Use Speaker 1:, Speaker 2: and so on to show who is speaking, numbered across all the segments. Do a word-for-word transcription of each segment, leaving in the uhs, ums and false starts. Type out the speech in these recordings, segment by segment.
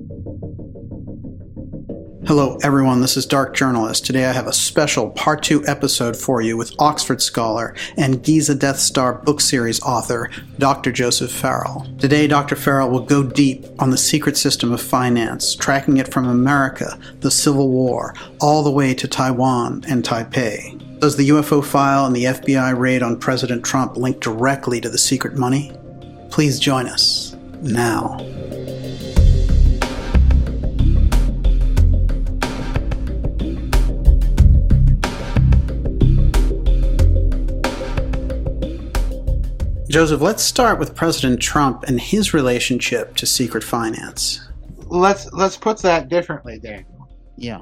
Speaker 1: Hello everyone, this is Dark Journalist. Today I have a special part two episode for you with Oxford scholar and Giza Death Star book series author, Doctor Joseph Farrell. Today Doctor Farrell will go deep on the secret system of finance, tracking it from America, the Civil War, all the way to Taiwan and Taipei. Does the U F O file and the F B I raid on President Trump link directly to the secret money? Please join us now. Joseph, let's start with President Trump and his relationship to secret finance.
Speaker 2: Let's let's put that differently, Daniel.
Speaker 1: Yeah.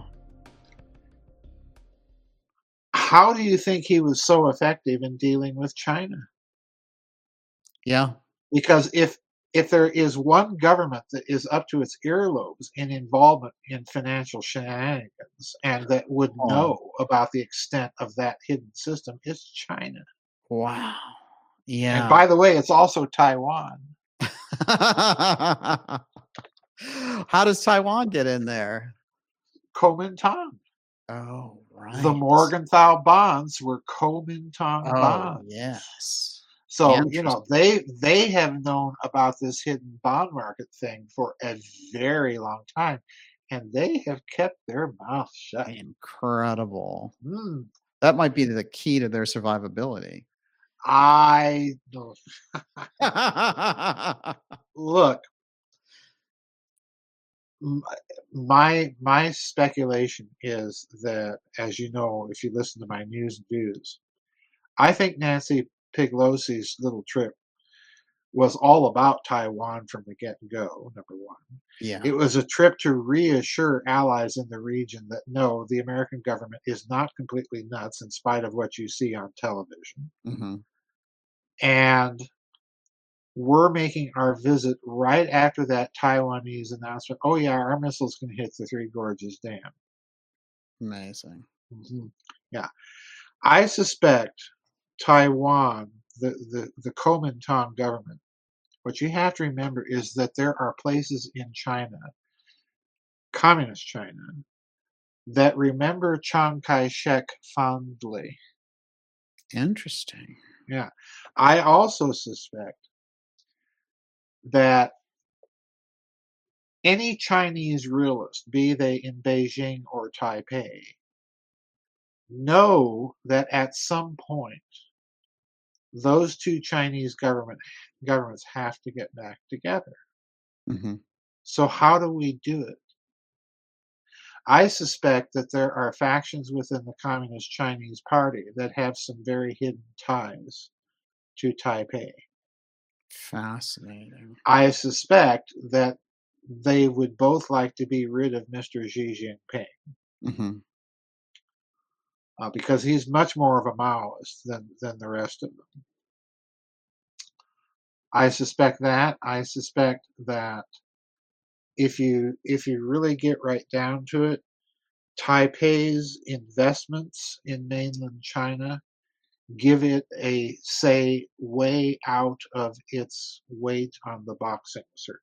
Speaker 2: How do you think he was so effective in dealing with China?
Speaker 1: Yeah.
Speaker 2: Because if if there is one government that is up to its earlobes in involvement in financial shenanigans and that would
Speaker 1: Oh.
Speaker 2: know about the extent of that hidden system, it's China.
Speaker 1: Wow.
Speaker 2: And
Speaker 1: Yeah.
Speaker 2: by the way, it's also Taiwan.
Speaker 1: How does Taiwan get in there?
Speaker 2: Kuomintang.
Speaker 1: Oh, right.
Speaker 2: The Morgenthau bonds were Kuomintang
Speaker 1: Oh,
Speaker 2: bonds.
Speaker 1: yes.
Speaker 2: So, you know, they they have known about this hidden bond market thing for a very long time, and they have kept their mouth shut.
Speaker 1: Incredible.
Speaker 2: Mm,
Speaker 1: That might be the key to their survivability.
Speaker 2: I don't look. m- My my speculation is that, as you know, if you listen to my news and views, I think Nancy Pelosi's little trip was all about Taiwan from the get-go, number one.
Speaker 1: Yeah.
Speaker 2: It was a trip to reassure allies in the region that no, the American government is not completely nuts in spite of what you see on television.
Speaker 1: Mm-hmm.
Speaker 2: And we're making our visit right after that Taiwanese announcement. Oh, yeah, our missiles can hit the Three Gorges Dam.
Speaker 1: Amazing.
Speaker 2: Mhm. Yeah. I suspect Taiwan, the, the, the Kuomintang government, what you have to remember is that there are places in China, communist China, that remember Chiang Kai-shek fondly.
Speaker 1: Interesting.
Speaker 2: Yeah. I also suspect that any Chinese realist, be they in Beijing or Taipei, know that at some point those two Chinese government governments have to get back together.
Speaker 1: Mm-hmm.
Speaker 2: So how do we do it? I suspect that there are factions within the Communist Chinese Party that have some very hidden ties to Taipei.
Speaker 1: Fascinating.
Speaker 2: I suspect that they would both like to be rid of Mister Xi Jinping
Speaker 1: Mm-hmm.
Speaker 2: uh, because he's much more of a Maoist than, than the rest of them. I suspect that. I suspect that if you if you really get right down to it, Taipei's investments in mainland China give it a say way out of its weight on the boxing circuit.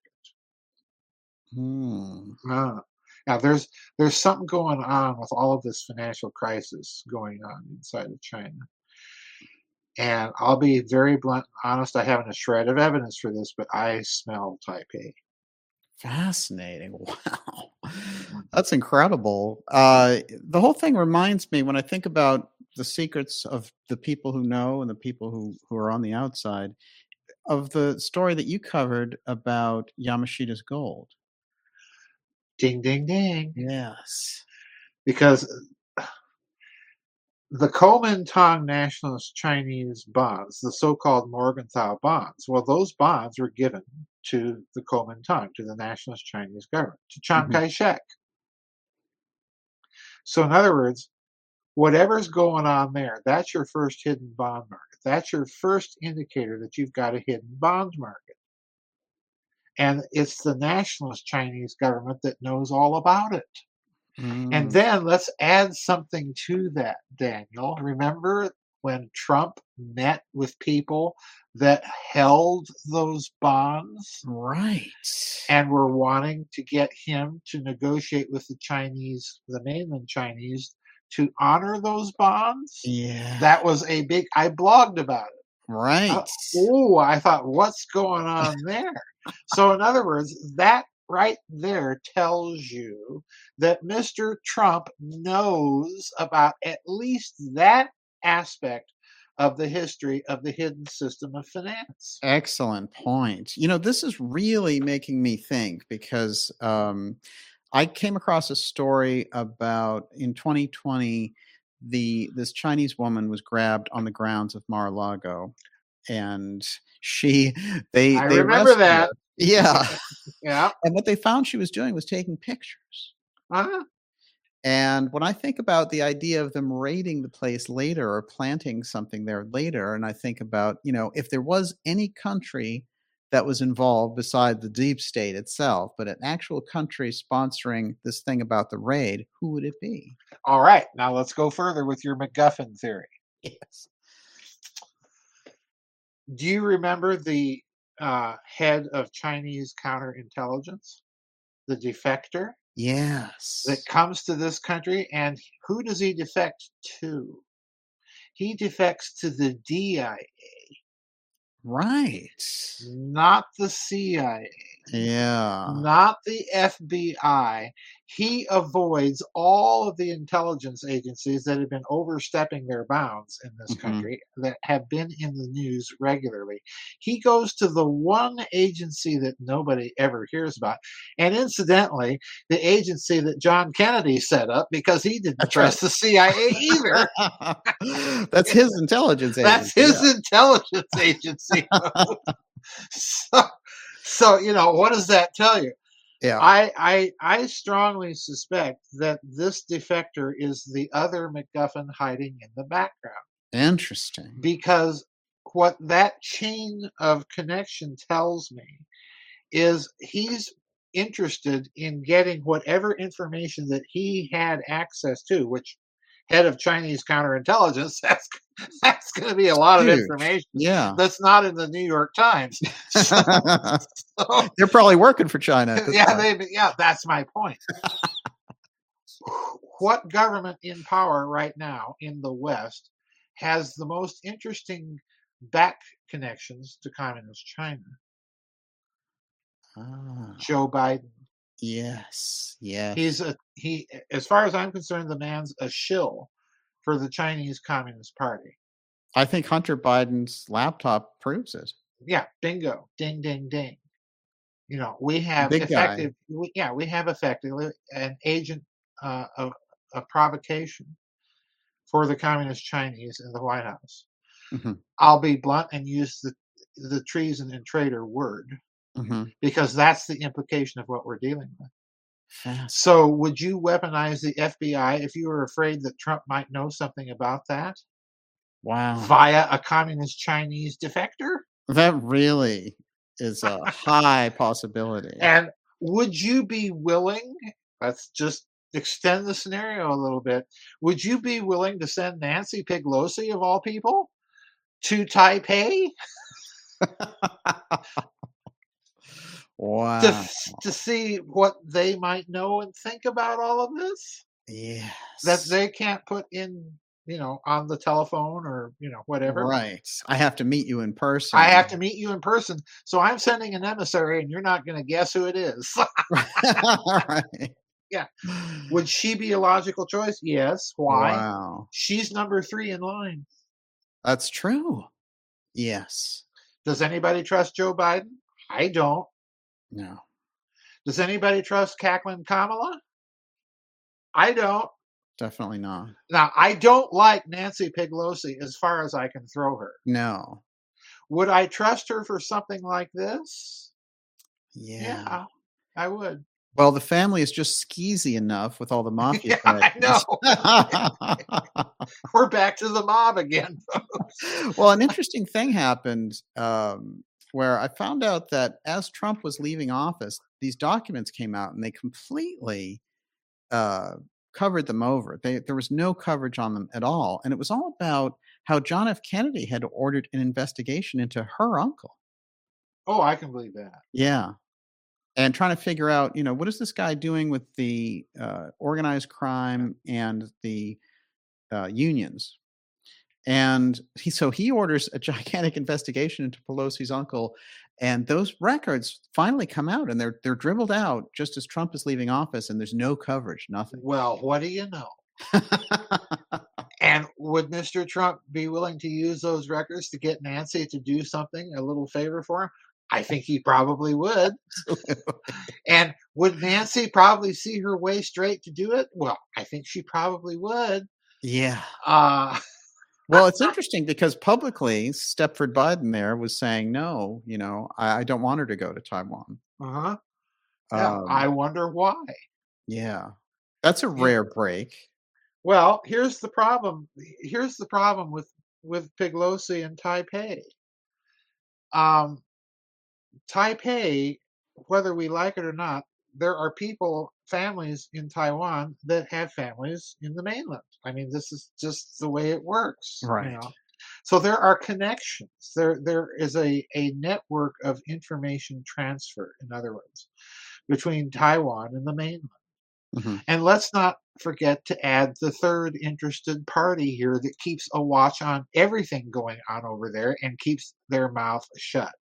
Speaker 1: Hmm.
Speaker 2: Ah. Now there's there's something going on with all of this financial crisis going on inside of China. And I'll be very blunt and honest, I haven't a shred of evidence for this, but I smell Taipei.
Speaker 1: Fascinating. Wow. That's incredible. Uh, the whole thing reminds me, when I think about the secrets of the people who know and the people who, who are on the outside, of the story that you covered about Yamashita's gold.
Speaker 2: Ding, ding, ding.
Speaker 1: Yes.
Speaker 2: Because the Kuomintang nationalist Chinese bonds, the so-called Morgenthau bonds, well, those bonds were given to the Kuomintang, to the nationalist Chinese government, to Chiang
Speaker 1: Mhm.
Speaker 2: Kai-shek. So in other words, whatever's going on there, that's your first hidden bond market. That's your first indicator that you've got a hidden bond market. And it's the nationalist Chinese government that knows all about it. And
Speaker 1: Mm.
Speaker 2: then let's add something to that, Daniel. Remember when Trump met with people that held those bonds
Speaker 1: Right.
Speaker 2: and were wanting to get him to negotiate with the Chinese, the mainland Chinese, to honor those bonds.
Speaker 1: Yeah.
Speaker 2: That was a big, I blogged about it.
Speaker 1: Right.
Speaker 2: Uh, oh, I thought, what's going on there? So, in other words, that right there tells you that Mister Trump knows about at least that aspect of the history of the hidden system of finance.
Speaker 1: Excellent point. You know, this is really making me think because um, I came across a story about in twenty twenty, the this Chinese woman was grabbed on the grounds of Mar-a-Lago, and she they
Speaker 2: I
Speaker 1: they
Speaker 2: remember
Speaker 1: arrested her.
Speaker 2: that.
Speaker 1: Yeah,
Speaker 2: Yeah.
Speaker 1: and what they found she was doing was taking pictures.
Speaker 2: Uh-huh.
Speaker 1: And when I think about the idea of them raiding the place later or planting something there later, and I think about, you know, if there was any country that was involved beside the deep state itself, but an actual country sponsoring this thing about the raid, who would it be?
Speaker 2: All right. Now let's go further with your MacGuffin theory.
Speaker 1: Yes.
Speaker 2: Do you remember the uh, head of Chinese counterintelligence, the defector
Speaker 1: Yes.
Speaker 2: that comes to this country? And who does he defect to? He defects to the D I A,
Speaker 1: Right.
Speaker 2: not the C I A,
Speaker 1: Yeah.
Speaker 2: not the F B I. He avoids all of the intelligence agencies that have been overstepping their bounds in this
Speaker 1: Mhm.
Speaker 2: country, that have been in the news regularly. He goes to the one agency that nobody ever hears about. And incidentally, the agency that John Kennedy set up because he didn't
Speaker 1: That's
Speaker 2: trust
Speaker 1: right.
Speaker 2: the C I A either.
Speaker 1: That's his intelligence
Speaker 2: That's
Speaker 1: agency.
Speaker 2: his
Speaker 1: Yeah.
Speaker 2: intelligence agency. so, so, you know, what does that tell you?
Speaker 1: Yeah.
Speaker 2: I, I I strongly suspect that this defector is the other MacGuffin hiding in the background,
Speaker 1: Interesting.
Speaker 2: because what that chain of connection tells me is he's interested in getting whatever information that he had access to, which head of Chinese counterintelligence, that's that's going to be a lot of
Speaker 1: Huge.
Speaker 2: information
Speaker 1: Yeah.
Speaker 2: that's not in the New York Times. So, so
Speaker 1: They're probably working for China at this
Speaker 2: yeah,
Speaker 1: point.
Speaker 2: they, yeah, that's my point. What government in power right now in the West has the most interesting back connections to communist China?
Speaker 1: Ah,
Speaker 2: Joe Biden.
Speaker 1: yes. Yes.
Speaker 2: He's a he. As far as I'm concerned, the man's a shill for the Chinese Communist Party.
Speaker 1: I think Hunter Biden's laptop proves it.
Speaker 2: Yeah, bingo, ding, ding, ding. You know, we have
Speaker 1: Big guy.
Speaker 2: effective. We, yeah, we have effectively an agent uh, of, of provocation for the Communist Chinese in the White House.
Speaker 1: Mhm.
Speaker 2: I'll be blunt and use the the treason and traitor word,
Speaker 1: Mhm.
Speaker 2: because that's the implication of what we're dealing with.
Speaker 1: Fast.
Speaker 2: So, would you weaponize the F B I if you were afraid that Trump might know something about that
Speaker 1: Wow.
Speaker 2: via a communist Chinese defector?
Speaker 1: That really is a high possibility.
Speaker 2: And would you be willing, let's just extend the scenario a little bit, would you be willing to send Nancy Pelosi, of all people, to Taipei
Speaker 1: Wow.
Speaker 2: to, to see what they might know and think about all of this that
Speaker 1: Yes.
Speaker 2: they can't put in, you know, on the telephone or, you know, whatever?
Speaker 1: Right. I have to meet you in person.
Speaker 2: I have to meet you in person, so I'm sending an emissary, and you're not going to guess who it is.
Speaker 1: Right.
Speaker 2: Yeah. Would she be a logical choice? Yes. Why?
Speaker 1: Wow.
Speaker 2: She's number three in line.
Speaker 1: That's true. Yes.
Speaker 2: Does anybody trust Joe Biden? I don't.
Speaker 1: No.
Speaker 2: Does anybody trust cackling Kamala? I don't.
Speaker 1: Definitely not.
Speaker 2: Now, I don't like Nancy Pelosi as far as I can throw her.
Speaker 1: No.
Speaker 2: Would I trust her for something like this?
Speaker 1: Yeah.
Speaker 2: Yeah, I would.
Speaker 1: Well, the family is just skeezy enough with all the mafia
Speaker 2: Yeah, I
Speaker 1: connections.
Speaker 2: know. We're back to the mob again.
Speaker 1: Well, an interesting thing happened um, where I found out that as Trump was leaving office, these documents came out and they completely uh, covered them over. They, there was no coverage on them at all. And it was all about how John F. Kennedy had ordered an investigation into her uncle.
Speaker 2: Oh, I can believe that.
Speaker 1: Yeah. And trying to figure out, you know, what is this guy doing with the uh, organized crime and the uh, unions? And he, so he orders a gigantic investigation into Pelosi's uncle, and those records finally come out, and they're they're dribbled out just as Trump is leaving office, and there's no coverage, nothing.
Speaker 2: Well, what do you know? And would Mister Trump be willing to use those records to get Nancy to do something, a little favor for him? I think he probably would. And would Nancy probably see her way straight to do it? Well, I think she probably would.
Speaker 1: Yeah.
Speaker 2: Uh,
Speaker 1: well, it's interesting because publicly, Stepford Biden there was saying, no, you know, I, I don't want her to go to Taiwan.
Speaker 2: Uh-huh. Yeah,
Speaker 1: Um,
Speaker 2: I wonder why.
Speaker 1: Yeah. That's a
Speaker 2: Yeah.
Speaker 1: rare break.
Speaker 2: Well, here's the problem. Here's the problem with, with Pelosi and Taipei. Um, Taipei, whether we like it or not, there are people, families in Taiwan that have families in the mainland. I mean, this is just the way it works. you
Speaker 1: Right.
Speaker 2: know. So there are connections. There, there is a, a network of information transfer, in other words, between Taiwan and the mainland.
Speaker 1: hmm
Speaker 2: And let's not forget to add the third interested party here that keeps a watch on everything going on over there and keeps their mouth shut.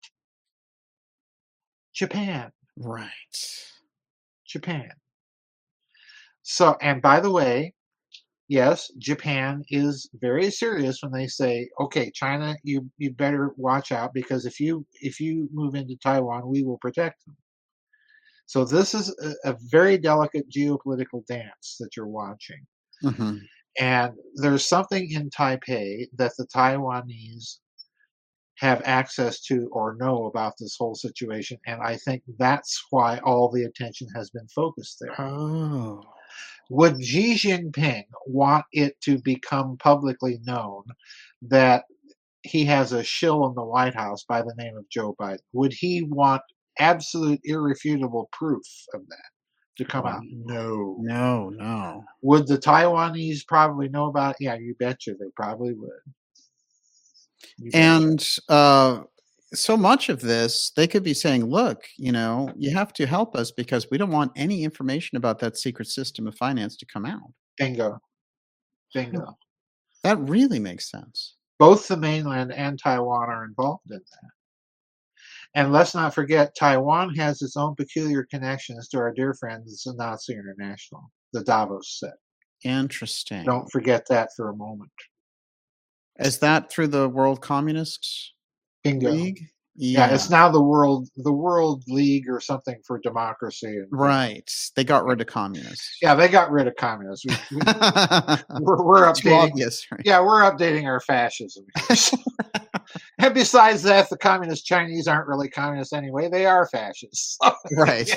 Speaker 2: Japan.
Speaker 1: Right.
Speaker 2: Japan. So, and by the way, yes, Japan is very serious when they say, okay, China, you, you better watch out, because if you if you move into Taiwan, we will protect them. So this is a, a very delicate geopolitical dance that you're watching.
Speaker 1: hmm
Speaker 2: And there's something in Taipei that the Taiwanese have access to or know about this whole situation. And I think that's why all the attention has been focused there.
Speaker 1: Oh.
Speaker 2: Would Xi Jinping want it to become publicly known that he has a shill in the White House by the name of Joe Biden? Would he want absolute irrefutable proof of that to come
Speaker 1: Wow.
Speaker 2: out? No.
Speaker 1: No, no.
Speaker 2: Would the Taiwanese probably know about it? Yeah, you betcha they probably would. You betcha.
Speaker 1: And uh, so much of this, they could be saying, look, you know, you have to help us because we don't want any information about that secret system of finance to come out.
Speaker 2: Bingo. Bingo.
Speaker 1: That really makes sense.
Speaker 2: Both the mainland and Taiwan are involved in that. And let's not forget, Taiwan has its own peculiar connections to our dear friends, the Nazi International, the Davos set.
Speaker 1: Interesting.
Speaker 2: Don't forget that for a moment.
Speaker 1: Is that through the World Communist
Speaker 2: Bingo.
Speaker 1: League?
Speaker 2: Yeah. it's now the World the World League or something for Democracy. And,
Speaker 1: right. They got rid of communists.
Speaker 2: Yeah, they got rid of communists. We, we, we're, we're
Speaker 1: Too
Speaker 2: updating.
Speaker 1: obvious, right?
Speaker 2: Yeah, we're updating our fascism here. And besides that, the communist Chinese aren't really communists anyway. They are fascists.
Speaker 1: Right.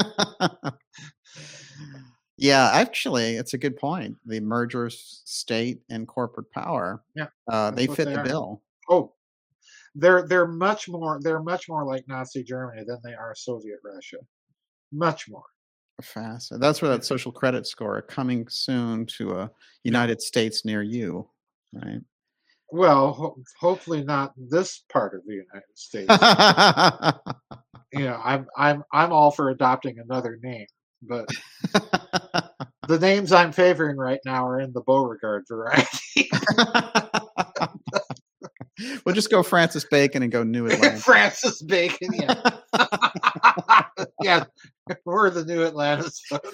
Speaker 1: Yeah, actually, it's a good point. The merger of state and corporate power.
Speaker 2: Yeah,
Speaker 1: uh, they
Speaker 2: what
Speaker 1: fit
Speaker 2: they
Speaker 1: the
Speaker 2: are.
Speaker 1: bill.
Speaker 2: Oh, they're they're much more they're much more like Nazi Germany than they are Soviet Russia. Much more.
Speaker 1: Fast. That's where that social credit score coming soon to a United States near you, right?
Speaker 2: Well, ho- hopefully not this part of the United States. You know, I'm I'm I'm all for adopting another name, but the names I'm favoring right now are in the Beauregard variety.
Speaker 1: We'll just go Francis Bacon and go New Atlantis.
Speaker 2: Francis Bacon, yeah. Yeah, we're the New Atlantis folks.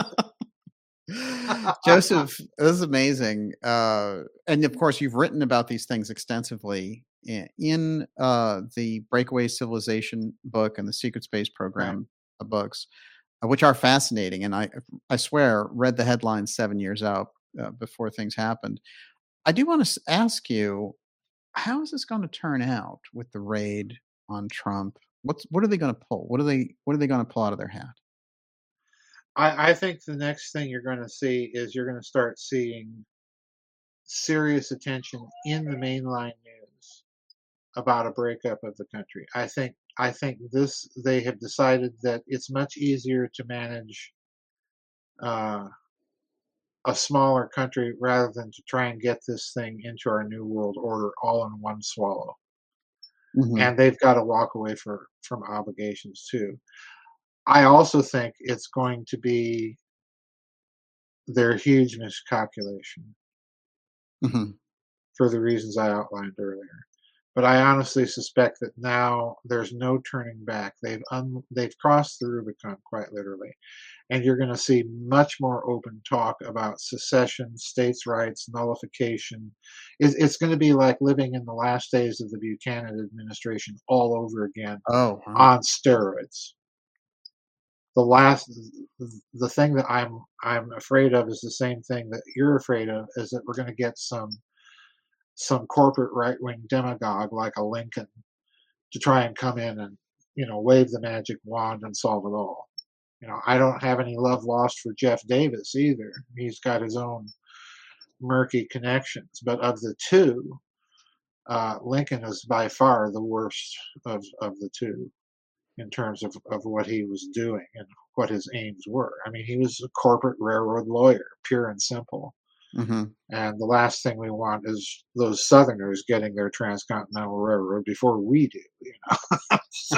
Speaker 1: Joseph, this is amazing. Uh, and of course, you've written about these things extensively in, in uh, the Breakaway Civilization book and the Secret Space Program right. books, uh, which are fascinating. And I, I swear, read the headlines seven years out uh, before things happened. I do want to ask you, how is this going to turn out with the raid on Trump? What's what are they going to pull? What are they what are they going to pull out of their hat?
Speaker 2: I, I think the next thing you're going to see is you're going to start seeing serious attention in the mainline news about a breakup of the country. I think I think this they have decided that it's much easier to manage uh, a smaller country rather than to try and get this thing into our new world order all in one swallow.
Speaker 1: Hmm.
Speaker 2: And they've got to walk away for, from obligations too. I also think it's going to be their huge miscalculation
Speaker 1: Hmm.
Speaker 2: for the reasons I outlined earlier. But I honestly suspect that now there's no turning back. They've un- they've crossed the Rubicon quite literally, and you're going to see much more open talk about secession, states' rights, nullification. It's, it's going to be like living in the last days of the Buchanan administration all over again
Speaker 1: Oh, wow.
Speaker 2: on steroids. The last, the thing that I'm I'm afraid of is the same thing that you're afraid of, is that we're going to get some some corporate right wing demagogue like a Lincoln to try and come in and, you know, wave the magic wand and solve it all. You know, I don't have any love lost for Jeff Davis either. He's got his own murky connections, but of the two, uh, Lincoln is by far the worst of, of the two in terms of, of what he was doing and what his aims were. I mean, he was a corporate railroad lawyer, pure and simple.
Speaker 1: Hmm.
Speaker 2: And the last thing we want is those Southerners getting their transcontinental railroad before we do, you know. So,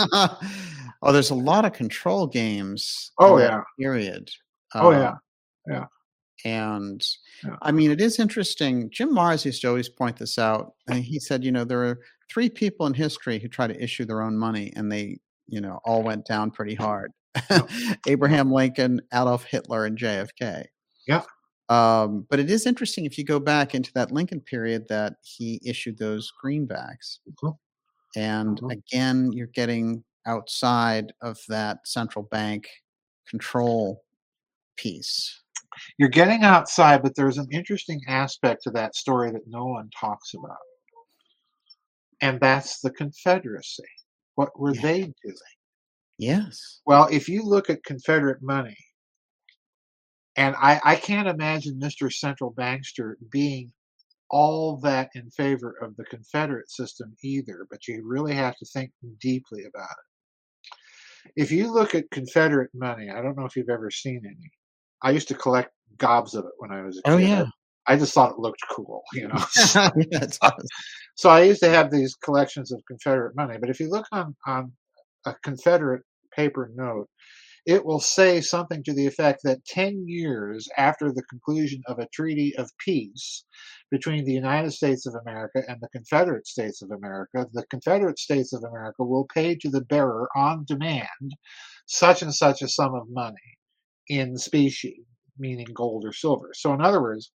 Speaker 1: Oh, there's a lot of control games
Speaker 2: oh
Speaker 1: in that
Speaker 2: yeah,
Speaker 1: period.
Speaker 2: oh
Speaker 1: Uh,
Speaker 2: yeah, yeah,
Speaker 1: and
Speaker 2: yeah.
Speaker 1: I mean, it is interesting. Jim Mars used to always point this out. And he said, you know, there are three people in history who try to issue their own money, and they, you know, all went down pretty hard.
Speaker 2: Yep, yep,
Speaker 1: Abraham Lincoln, Adolf Hitler, and J F K.
Speaker 2: yep.
Speaker 1: Um, but it is interesting if you go back into that Lincoln period that he issued those greenbacks.
Speaker 2: Mhm,
Speaker 1: And
Speaker 2: mhm.
Speaker 1: again, you're getting outside of that central bank control piece.
Speaker 2: You're getting outside, but there's an interesting aspect to that story that no one talks about, and that's the Confederacy. What were
Speaker 1: Yeah.
Speaker 2: they doing?
Speaker 1: Yes.
Speaker 2: Well, if you look at Confederate money, and I, I can't imagine Mister Central Bankster being all that in favor of the Confederate system either, but you really have to think deeply about it. If you look at Confederate money, I don't know if you've ever seen any. I used to collect gobs of it when I was a
Speaker 1: Oh,
Speaker 2: kid.
Speaker 1: yeah.
Speaker 2: I, I just thought it looked cool, you know.
Speaker 1: Yeah, it does.
Speaker 2: So I used to have these collections of Confederate money. But if you look on, on a Confederate paper note, it will say something to the effect that ten years after the conclusion of a treaty of peace between the United States of America and the Confederate States of America, the Confederate States of America will pay to the bearer on demand such and such a sum of money in specie, meaning gold or silver. So, in other words,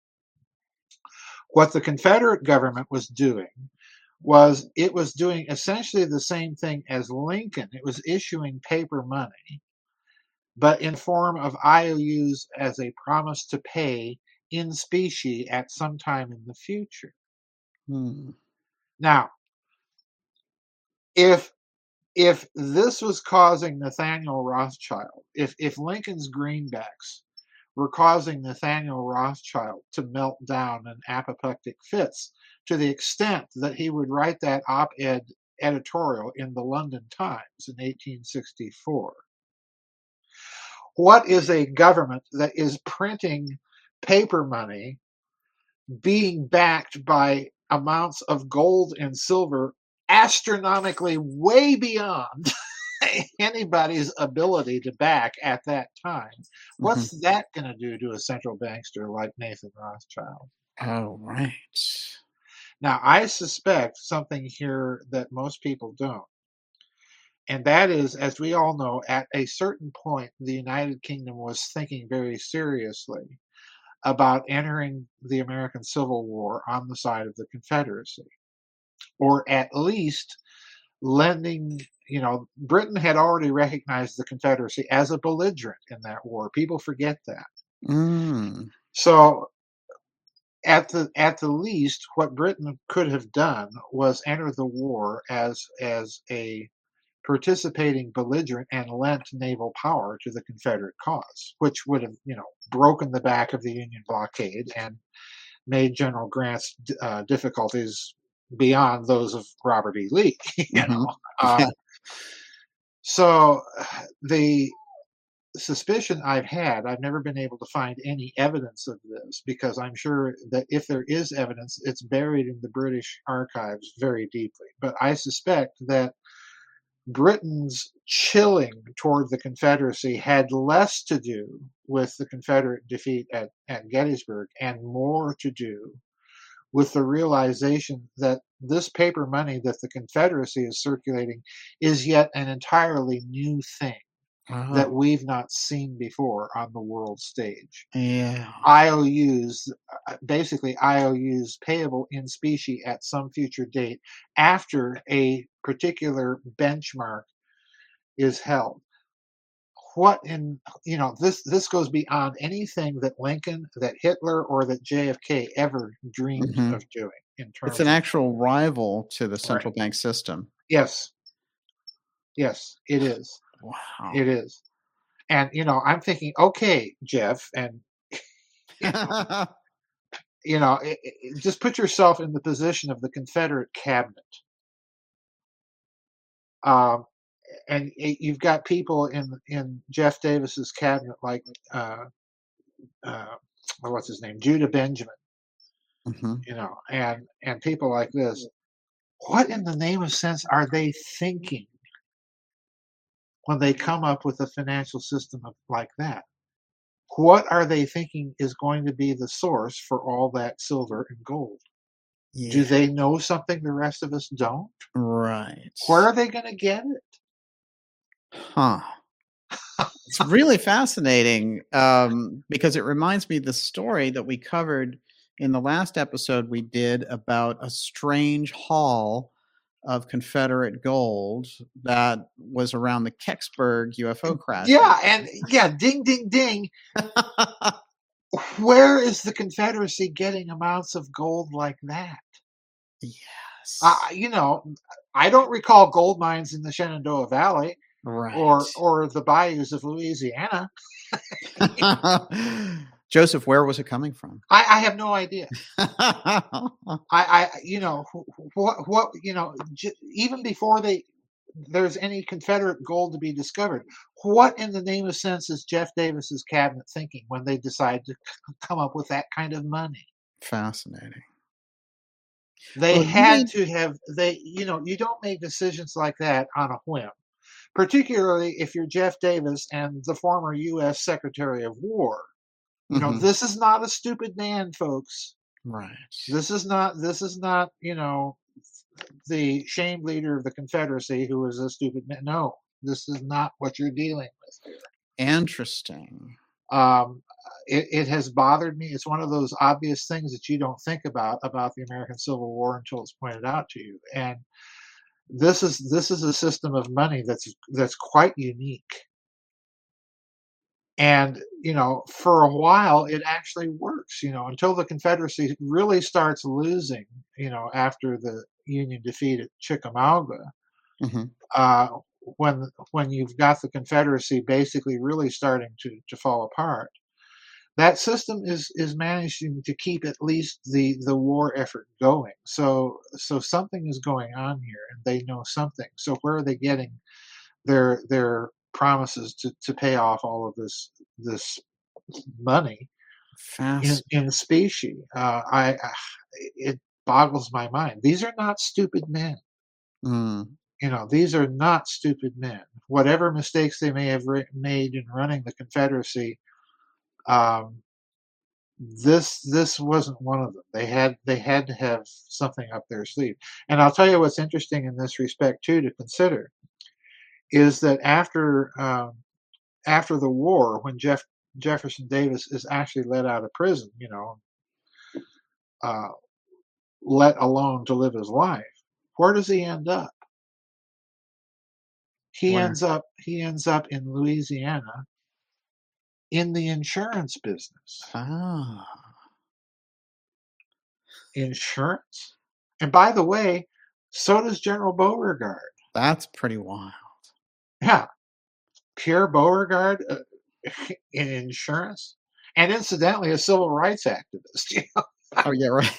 Speaker 2: what the Confederate government was doing was it was doing essentially the same thing as Lincoln. It was issuing paper money, but in form of I O Us as a promise to pay in specie at some time in the future.
Speaker 1: Hmm.
Speaker 2: Now, if if this was causing Nathaniel Rothschild, if if Lincoln's greenbacks were causing Nathaniel Rothschild to melt down in apoplectic fits to the extent that he would write that op-ed editorial in the London Times in eighteen sixty-four. What is a government that is printing paper money being backed by amounts of gold and silver astronomically way beyond anybody's ability to back at that time?
Speaker 1: Mhm.
Speaker 2: What's that going to do to a central bankster like Nathan Rothschild?
Speaker 1: Oh, right.
Speaker 2: Now, I suspect something here that most people don't. And that is, as we all know, at a certain point, the United Kingdom was thinking very seriously about entering the American Civil War on the side of the Confederacy, or at least lending, you know, Britain had already recognized the Confederacy as a belligerent in that war. People forget that.
Speaker 1: Mm.
Speaker 2: So at the at the least, what Britain could have done was enter the war as as a participating belligerent and lent naval power to the Confederate cause, which would have, you know, broken the back of the Union blockade and made General Grant's uh, difficulties beyond those of Robert E. Lee. You
Speaker 1: Mhm.
Speaker 2: know, uh,
Speaker 1: Yeah.
Speaker 2: so the suspicion I've had, I've never been able to find any evidence of this, because I'm sure that if there is evidence, it's buried in the British archives very deeply. But I suspect that Britain's chilling toward the Confederacy had less to do with the Confederate defeat at, at Gettysburg and more to do with the realization that this paper money that the Confederacy is circulating is yet an entirely new thing that
Speaker 1: Oh,
Speaker 2: we've not seen before on the world stage.
Speaker 1: yeah.
Speaker 2: I O Us, uh, basically I O Us payable in specie at some future date after a particular benchmark is held. What in, you know, this this goes beyond anything that Lincoln, that Hitler, or that J F K ever dreamed
Speaker 1: Hmm.
Speaker 2: of doing in
Speaker 1: It's an
Speaker 2: terms of,
Speaker 1: actual rival to the
Speaker 2: right.
Speaker 1: central bank system.
Speaker 2: Yes, yes, it is.
Speaker 1: Wow.
Speaker 2: It is. And you know, I'm thinking, okay, Jeff, and you know, you know, it, it, just put yourself in the position of the Confederate cabinet. Um, and it, you've got people in in Jeff Davis's cabinet like uh, uh, what's his name, Judah Benjamin,
Speaker 1: Hmm.
Speaker 2: you know, and and people like this. What in the name of sense are they thinking when they come up with a financial system of, like that? What are they thinking is going to be the source for all that silver and gold? Do
Speaker 1: Yeah.
Speaker 2: they know something the rest of us don't?
Speaker 1: Right.
Speaker 2: Where are they going to get it?
Speaker 1: Huh. It's really fascinating, um, because it reminds me of the story that we covered in the last episode we did about a strange haul of Confederate gold that was around the Kecksburg U F O crashes.
Speaker 2: Yeah, and yeah, ding, ding, ding. Where is the Confederacy getting amounts of gold like that?
Speaker 1: Yes.
Speaker 2: Uh, you know, I don't recall gold mines in the Shenandoah Valley
Speaker 1: Right.
Speaker 2: or or the bayous of Louisiana.
Speaker 1: Joseph, where was it coming from?
Speaker 2: I, I have no idea. I, I, you know, what, what, you know, j- even before they, there's any Confederate gold to be discovered, what in the name of sense is Jeff Davis's cabinet thinking when they decide to c- come up with that kind of money?
Speaker 1: Fascinating.
Speaker 2: They
Speaker 1: Well, you
Speaker 2: had
Speaker 1: need-
Speaker 2: to have, they, you know, you don't make decisions like that on a whim, particularly if you're Jeff Davis and the former U S Secretary of War. You know,
Speaker 1: Mhm.
Speaker 2: this is not a stupid man, folks.
Speaker 1: Right.
Speaker 2: This is not, this is not, you know, the shamed leader of the Confederacy who is a stupid man. No, this is not what you're dealing with here.
Speaker 1: Interesting.
Speaker 2: Um, it, it has bothered me. It's one of those obvious things that you don't think about about the American Civil War until it's pointed out to you. And this is this is a system of money that's that's quite unique. And you know, for a while, it actually works. You know, until the Confederacy really starts losing. You know, after the Union defeat at Chickamauga,
Speaker 1: Mhm.
Speaker 2: uh, when when you've got the Confederacy basically really starting to to fall apart, that system is is managing to keep at least the the war effort going. So so something is going on here, and they know something. So where are they getting their their promises to to pay off all of this this money in
Speaker 1: Fast.
Speaker 2: in specie? Uh, I, I it boggles my mind. These are not stupid men.
Speaker 1: Mm.
Speaker 2: You know, these are not stupid men. Whatever mistakes they may have re- made in running the Confederacy, um, this this wasn't one of them. They had they had to have something up their sleeve. And I'll tell you what's interesting in this respect too to consider is that after um, after the war, when Jeff Jefferson Davis is actually let out of prison, you know, uh, let alone to live his life, where does he end up? He
Speaker 1: Where?
Speaker 2: ends up he ends up in Louisiana in the insurance business.
Speaker 1: Ah.
Speaker 2: Insurance? And by the way, so does General Beauregard.
Speaker 1: That's pretty wild.
Speaker 2: Yeah, Pierre Beauregard uh, in insurance, and incidentally, a civil rights activist. You know,
Speaker 1: Oh, yeah, right.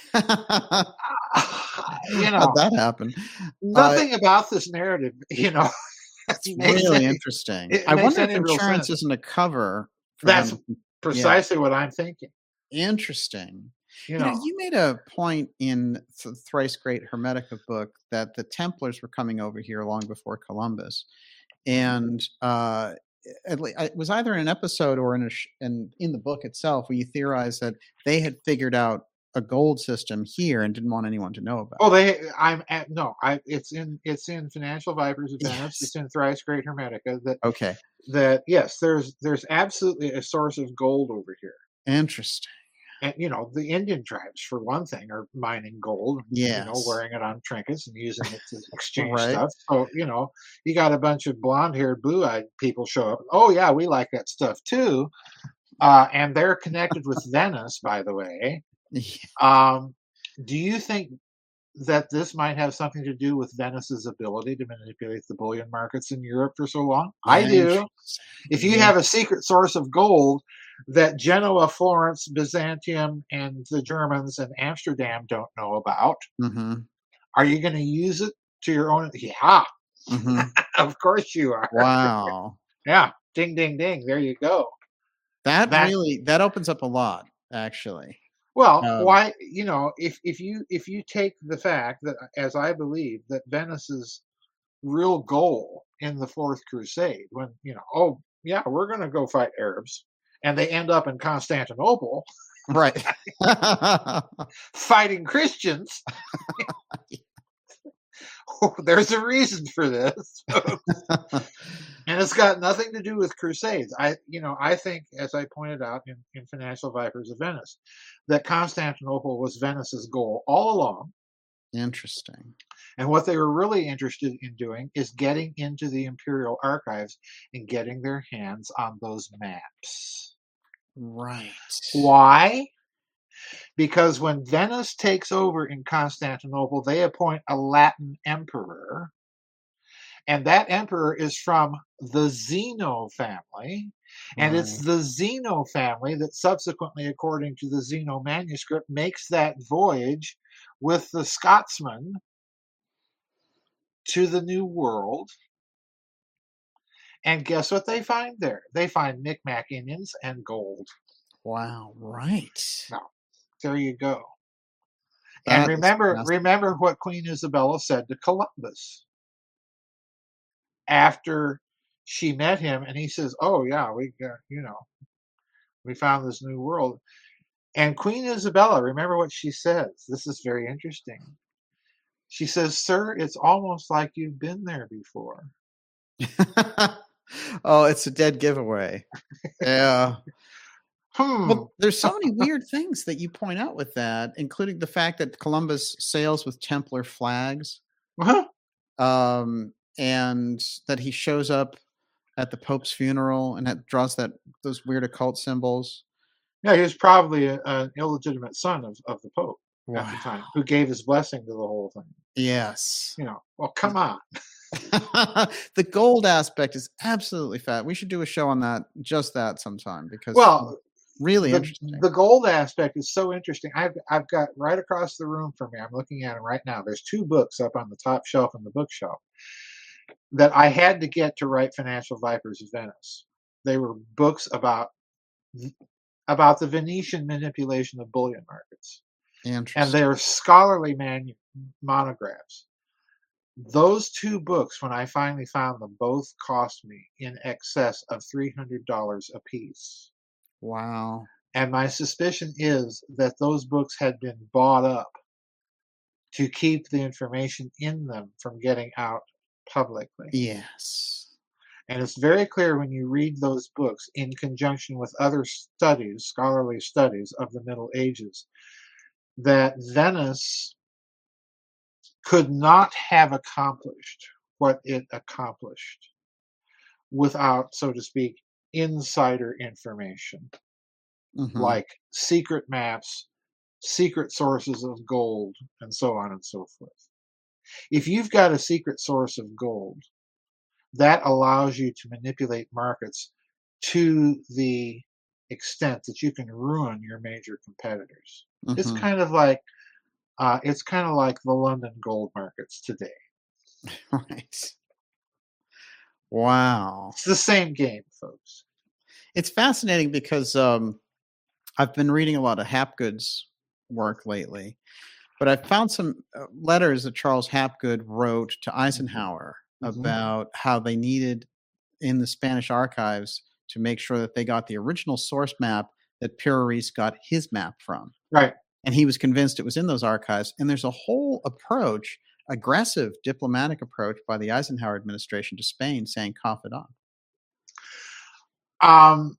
Speaker 2: you
Speaker 1: How'd
Speaker 2: know
Speaker 1: that happen? Uh,
Speaker 2: nothing about this narrative, you know,
Speaker 1: It's
Speaker 2: It makes
Speaker 1: really
Speaker 2: any,
Speaker 1: interesting.
Speaker 2: it
Speaker 1: I
Speaker 2: makes
Speaker 1: wonder if
Speaker 2: any real
Speaker 1: insurance
Speaker 2: sense.
Speaker 1: isn't a cover for
Speaker 2: That's
Speaker 1: them. Yeah.
Speaker 2: precisely what I'm thinking.
Speaker 1: Interesting.
Speaker 2: You
Speaker 1: You know,
Speaker 2: know,
Speaker 1: you made a point in the Thrice Great Hermetica book that the Templars were coming over here long before Columbus, and uh, at le- it was either in an episode or in a sh- in in the book itself where you theorized that they had figured out a gold system here and didn't want anyone to know about
Speaker 2: oh,
Speaker 1: it.
Speaker 2: they, I'm at, no, I, it's in, it's in Financial Vipers of Venice.
Speaker 1: Yes.
Speaker 2: It's in Thrice Great Hermetica that,
Speaker 1: Okay.
Speaker 2: that, yes, there's, there's absolutely a source of gold over here.
Speaker 1: Interesting.
Speaker 2: And, you know, the Indian tribes, for one thing, are mining gold, you know,
Speaker 1: Yes.
Speaker 2: wearing it on trinkets and using it to exchange
Speaker 1: Right.
Speaker 2: stuff. So, you know, you got a bunch of blonde haired, blue eyed people show up. Oh, yeah, we like that stuff too. Uh, and they're connected with Venice, by the way.
Speaker 1: Yeah.
Speaker 2: Um, do you think that this might have something to do with Venice's ability to manipulate the bullion markets in Europe for so long? I do.
Speaker 1: Interesting.
Speaker 2: If you
Speaker 1: Yeah.
Speaker 2: have a secret source of gold that Genoa, Florence, Byzantium, and the Germans and Amsterdam don't know about,
Speaker 1: Mm-hmm.
Speaker 2: are you going to use it to your own? Yeah,
Speaker 1: Mm-hmm.
Speaker 2: of course you are.
Speaker 1: Wow.
Speaker 2: Yeah, ding, ding, ding. There you go.
Speaker 1: That
Speaker 2: That
Speaker 1: really that opens up a lot, actually.
Speaker 2: well,
Speaker 1: Um,
Speaker 2: why? You know, if if you if you take the fact that, as I believe, that Venice's real goal in the Fourth Crusade, when you know, oh yeah, we're going to go fight Arabs, and they end up in Constantinople
Speaker 1: right.
Speaker 2: fighting Christians. There's a reason for this, and it's got nothing to do with crusades. I, you know, I think, as I pointed out in, in Financial Vipers of Venice, that Constantinople was Venice's goal all along,
Speaker 1: Interesting.
Speaker 2: and what they were really interested in doing is getting into the imperial archives and getting their hands on those maps.
Speaker 1: Right.
Speaker 2: Why? Because when Venice takes over in Constantinople, they appoint a Latin emperor, and that emperor is from the Zeno family, and it's
Speaker 1: Right.
Speaker 2: the Zeno family that subsequently, according to the Zeno manuscript, makes that voyage with the Scotsman to the New World. And guess what they find there? They find Micmac Indians and gold.
Speaker 1: Wow. Right.
Speaker 2: Now, there you go. And
Speaker 1: That is
Speaker 2: remember,
Speaker 1: fascinating.
Speaker 2: remember what Queen Isabella said to Columbus after she met him, and he says, "Oh yeah, we got, you know, we found this new world." And Queen Isabella, remember what she says. This is very interesting. She says, "Sir, it's almost like you've been there before."
Speaker 1: Oh, it's a dead giveaway. Yeah.
Speaker 2: Hmm.
Speaker 1: Well, there's so many weird things that you point out with that, including the fact that Columbus sails with Templar flags,
Speaker 2: Huh?
Speaker 1: um, and that he shows up at the Pope's funeral and that draws that those weird occult symbols.
Speaker 2: Yeah, he was probably a, an illegitimate son of, of the Pope at the
Speaker 1: Wow.
Speaker 2: time, who gave his blessing to the whole thing.
Speaker 1: Yes.
Speaker 2: You know, well, come on.
Speaker 1: The gold aspect is absolutely fat. We should do a show on that, just that sometime, because
Speaker 2: Well,
Speaker 1: really
Speaker 2: the
Speaker 1: interesting.
Speaker 2: the gold aspect is so interesting. I've I've got right across the room from me. I'm looking at them right now. There's two books up on the top shelf in the bookshelf that I had to get to write Financial Vipers of Venice. They were books about about the Venetian manipulation of bullion markets, and
Speaker 1: Interesting.
Speaker 2: they're scholarly manu- monographs. Those two books, when I finally found them, both cost me in excess of three hundred dollars a piece.
Speaker 1: Wow.
Speaker 2: And my suspicion is that those books had been bought up to keep the information in them from getting out publicly.
Speaker 1: Yes.
Speaker 2: And it's very clear when you read those books in conjunction with other studies, scholarly studies of the Middle Ages, that Venice could not have accomplished what it accomplished without, so to speak, insider information,
Speaker 1: Mm-hmm.
Speaker 2: like secret maps, secret sources of gold, and so on and so forth. If you've got a secret source of gold, that allows you to manipulate markets to the extent that you can ruin your major competitors. Mm-hmm. It's kind of like uh, it's kind of like the London gold markets today.
Speaker 1: Right. Wow.
Speaker 2: It's the same game, folks.
Speaker 1: It's fascinating because um, I've been reading a lot of Hapgood's work lately, but I found some uh, letters that Charles Hapgood wrote to Eisenhower
Speaker 2: Mm-hmm.
Speaker 1: about how they needed in the Spanish archives to make sure that they got the original source map that Pere Reese got his map from.
Speaker 2: Right.
Speaker 1: And he was convinced it was in those archives. And there's a whole approach, aggressive diplomatic approach by the Eisenhower administration to Spain saying, cough it up.
Speaker 2: Um,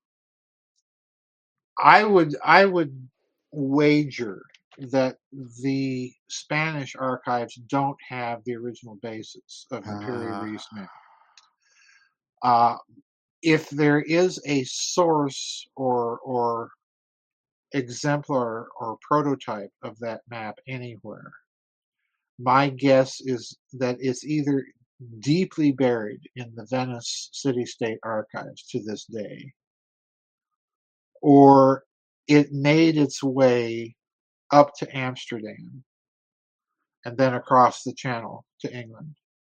Speaker 2: I would I would wager that the Spanish archives don't have the original basis of the Pere
Speaker 1: Uh,
Speaker 2: Reese map. Uh, if there is a source or or exemplar or prototype of that map anywhere, my guess is that it's either deeply buried in the Venice city-state archives to this day, or it made its way up to Amsterdam and then across the channel to England.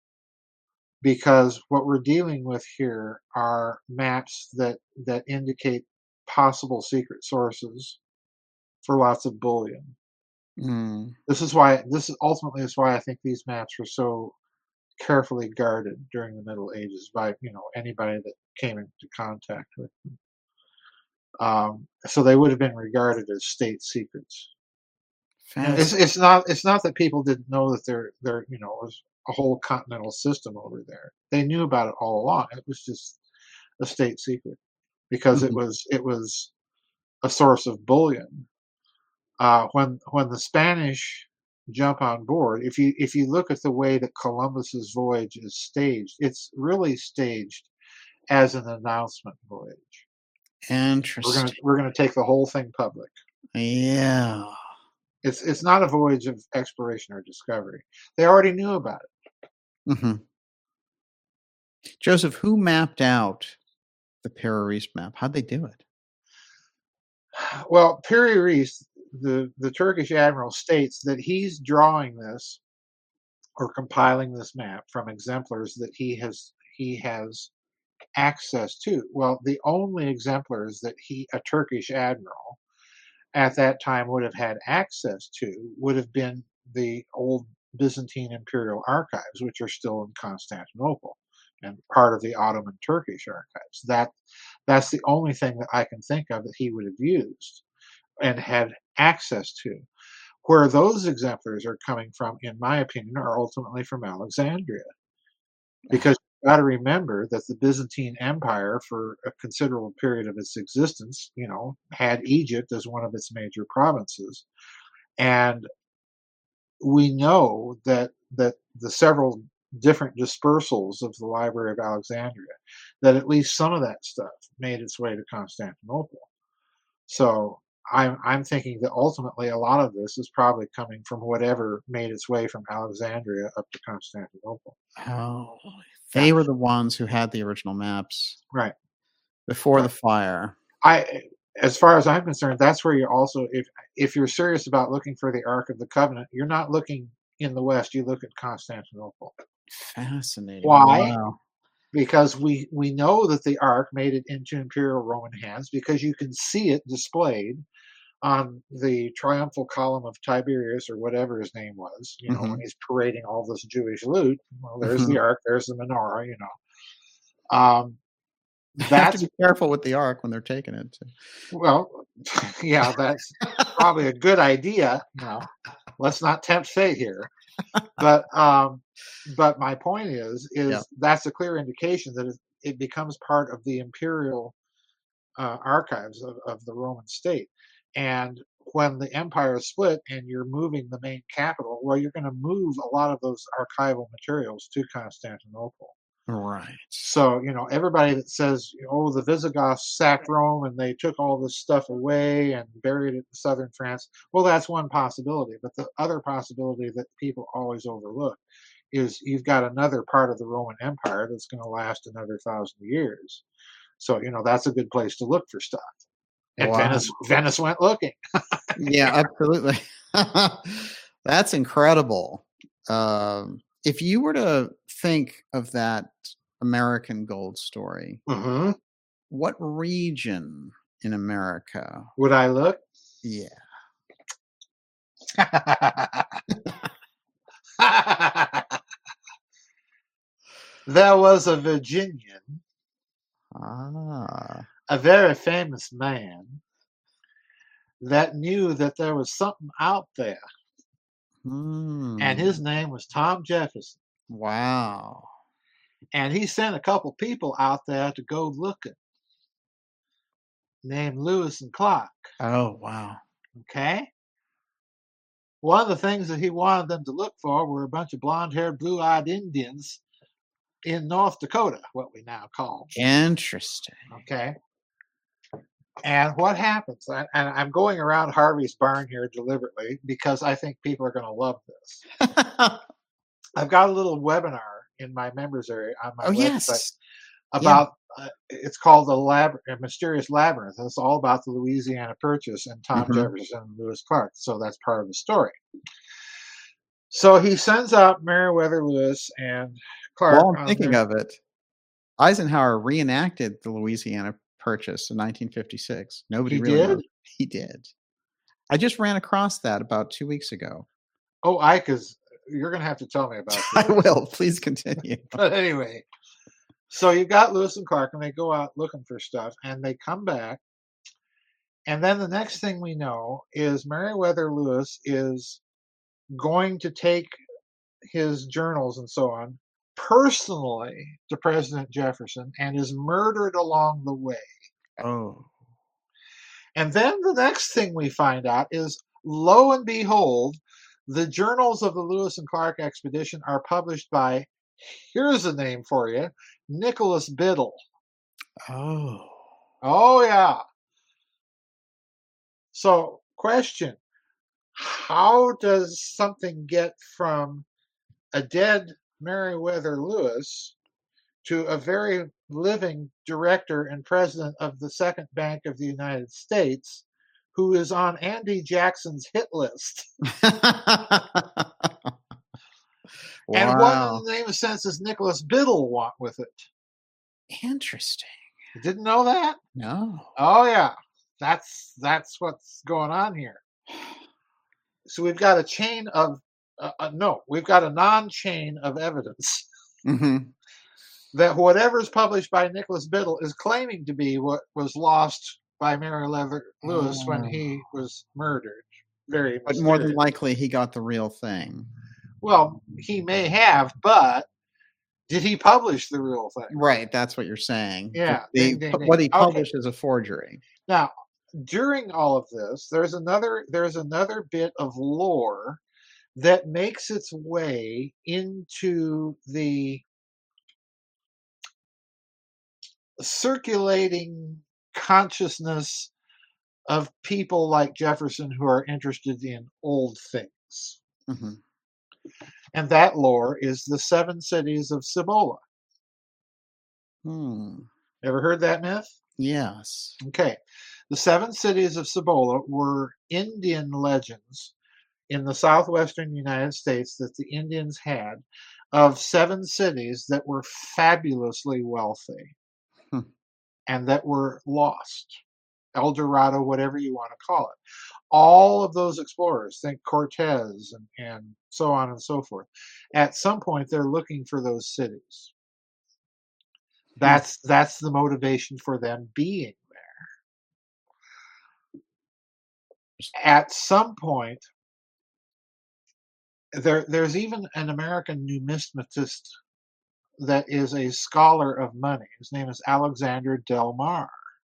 Speaker 2: Because what we're dealing with here are maps that, that indicate possible secret sources for lots of bullion.
Speaker 1: mm.
Speaker 2: This is why this ultimately is why I think these maps were so carefully guarded during the Middle Ages by, you know, anybody that came into contact with them. Um, so they would have been regarded as state secrets. It's it's not it's not that people didn't know that there there you know was a whole continental system over there. They knew about it all along. It was just a state secret because
Speaker 1: mm-hmm.
Speaker 2: it was it was a source of bullion. Uh, when when the Spanish jump on board, if you if you look at the way that Columbus's voyage is staged, it's really staged as an announcement voyage.
Speaker 1: Interesting.
Speaker 2: We're gonna we're gonna take the whole thing public.
Speaker 1: Yeah.
Speaker 2: It's it's not a voyage of exploration or discovery. They already knew about it.
Speaker 1: Mm-hmm. Joseph, who mapped out the Pere Reese map? How'd they do it?
Speaker 2: Well, Pere Reese, the, the Turkish admiral, states that he's drawing this or compiling this map from exemplars that he has he has access to. Well, the only exemplars that he, a Turkish admiral, at that time would have had access to would have been the old Byzantine imperial archives, which are still in Constantinople and part of the Ottoman Turkish archives. That that's the only thing that I can think of that he would have used and had access to. Where those exemplars are coming from, in my opinion, are ultimately from Alexandria. Because you've got to remember that the Byzantine Empire, for a considerable period of its existence, you know, had Egypt as one of its major provinces. And we know that that the several different dispersals of the Library of Alexandria, that at least some of that stuff made its way to Constantinople. So I'm I'm thinking that ultimately a lot of this is probably coming from whatever made its way from Alexandria up to Constantinople.
Speaker 1: Oh, they yeah. were the ones who had the original maps,
Speaker 2: right,
Speaker 1: before
Speaker 2: right.
Speaker 1: the fire.
Speaker 2: I, as far as I'm concerned, that's where you're also if if you're serious about looking for the Ark of the Covenant, you're not looking in the West. You look at Constantinople.
Speaker 1: Fascinating.
Speaker 2: Why?
Speaker 1: Wow.
Speaker 2: Because we we know that the Ark made it into Imperial Roman hands because you can see it displayed on the triumphal column of Tiberius, or whatever his name was, you know, mm-hmm. when he's parading all this Jewish loot. Well, there's mm-hmm. the Ark, there's the menorah, you know. Um,
Speaker 1: that's, you have to be careful with the Ark when they're taking it. Too.
Speaker 2: Well, yeah, that's probably a good idea. You know, let's not tempt fate here. But um, but my point is, is yeah. that's a clear indication that it becomes part of the imperial uh, archives of, of the Roman state. And when the empire is split and you're moving the main capital, well, you're going to move a lot of those archival materials to Constantinople.
Speaker 1: Right.
Speaker 2: So, you know, everybody that says, oh, the Visigoths sacked Rome and they took all this stuff away and buried it in southern France, well, that's one possibility. But the other possibility that people always overlook is you've got another part of the Roman Empire that's going to last another thousand years. So, you know, that's a good place to look for stuff. And wow. Venice, Venice went looking.
Speaker 1: Yeah, absolutely. That's incredible. Um, if you were to think of that American gold story.
Speaker 2: Mm-hmm.
Speaker 1: What region in America?
Speaker 2: Would I look?
Speaker 1: Yeah.
Speaker 2: There was a Virginian,
Speaker 1: Ah.
Speaker 2: a very famous man, that knew that there was something out there, and his
Speaker 1: Hmm.
Speaker 2: name was Tom Jefferson.
Speaker 1: Wow.
Speaker 2: And he sent a couple people out there to go looking, named Lewis and Clark.
Speaker 1: Oh, wow.
Speaker 2: Okay? One of the things that he wanted them to look for were a bunch of blonde-haired, blue-eyed Indians in North Dakota, what we now call.
Speaker 1: Interesting.
Speaker 2: Okay? And what happens, and I'm going around Harvey's barn here deliberately because I think people are going to love this. I've got a little webinar in my members area on my
Speaker 1: Oh,
Speaker 2: website
Speaker 1: yes.
Speaker 2: about, uh, it's called the Lab- Mysterious Labyrinth. It's all about the Louisiana Purchase and Tom
Speaker 1: Mhm.
Speaker 2: Jefferson and Lewis Clark. So that's part of the story. So he sends out Meriwether Lewis and Clark.
Speaker 1: While I'm
Speaker 2: on
Speaker 1: thinking
Speaker 2: their-
Speaker 1: of it, Eisenhower reenacted the Louisiana Purchase in nineteen fifty-six. Nobody
Speaker 2: He
Speaker 1: really
Speaker 2: did?
Speaker 1: knows. He did. I just ran across that about two weeks ago.
Speaker 2: Oh, Ike is, you're going to have to tell me about
Speaker 1: I
Speaker 2: this.
Speaker 1: will. Please continue.
Speaker 2: But anyway, so you got Lewis and Clark, and they go out looking for stuff, and they come back. And then the next thing we know is Meriwether Lewis is going to take his journals and so on personally to President Jefferson and is murdered along the way.
Speaker 1: Oh.
Speaker 2: And then the next thing we find out is, lo and behold, the journals of the Lewis and Clark expedition are published by, here's a name for you, Nicholas Biddle.
Speaker 1: Oh.
Speaker 2: Oh, yeah. So, question, how does something get from a dead Meriwether Lewis to a very living director and president of the Second Bank of the United States, who is on Andy Jackson's hit list?
Speaker 1: Wow.
Speaker 2: And what in the name of sense does Nicholas Biddle want with it?
Speaker 1: Interesting.
Speaker 2: You didn't know that?
Speaker 1: No.
Speaker 2: Oh, yeah. That's that's what's going on here. So we've got a chain of, uh, uh, no, we've got a non-chain of evidence
Speaker 1: Mm-hmm.
Speaker 2: that whatever's published by Nicholas Biddle is claiming to be what was lost by Meriwether Lewis
Speaker 1: Oh.
Speaker 2: when he was murdered. Very
Speaker 1: But more than
Speaker 2: mysterious.
Speaker 1: likely, he got the real thing.
Speaker 2: Well, he may have, but did he publish the real thing?
Speaker 1: Right. That's what you're saying.
Speaker 2: Yeah.
Speaker 1: The,
Speaker 2: Ding, ding, ding.
Speaker 1: what he
Speaker 2: Okay.
Speaker 1: published is a forgery.
Speaker 2: Now, during all of this, there's another there's another bit of lore that makes its way into the circulating consciousness of people like Jefferson who are interested in old things.
Speaker 1: Mm-hmm.
Speaker 2: And that lore is the seven cities of Cibola.
Speaker 1: Hmm.
Speaker 2: Ever heard that myth?
Speaker 1: Yes.
Speaker 2: Okay. The seven cities of Cibola were Indian legends in the southwestern United States that the Indians had of seven cities that were fabulously wealthy
Speaker 1: Hmm.
Speaker 2: and that were lost. El Dorado, whatever you want to call it. All of those explorers, think Cortez and, and so on and so forth, at some point they're looking for those cities. That's that's the motivation for them being there. At some point, there there's even an American numismatist that is a scholar of money. His name is Alexander Del Mar.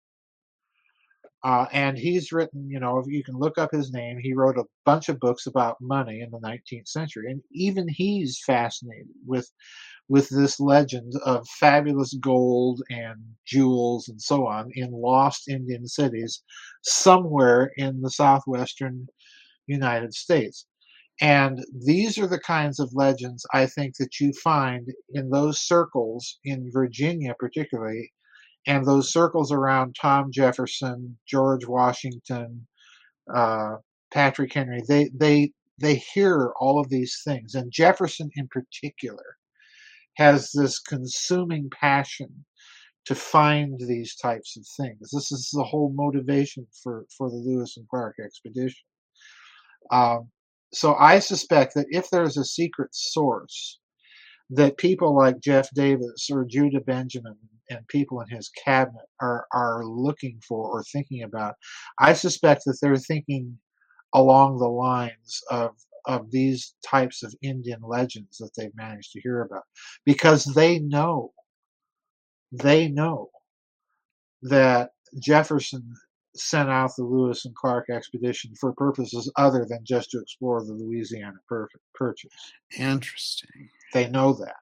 Speaker 2: Uh, and he's written, you know, if you can look up his name, he wrote a bunch of books about money in the nineteenth century. And even he's fascinated with with this legend of fabulous gold and jewels and so on in lost Indian cities somewhere in the southwestern United States. And these are the kinds of legends I think that you find in those circles in Virginia particularly, and those circles around Tom Jefferson, George Washington, uh, Patrick Henry. They they they hear all of these things, and Jefferson in particular has this consuming passion to find these types of things. This is the whole motivation for, for the Lewis and Clark expedition. Um, so I suspect that if there's a secret source that people like Jeff Davis or Judah Benjamin and people in his cabinet are, are looking for or thinking about, I suspect that they're thinking along the lines of of these types of Indian legends that they've managed to hear about, because they know they know that Jefferson sent out the Lewis and Clark expedition for purposes other than just to explore the Louisiana Purchase.
Speaker 1: Interesting.
Speaker 2: They know that.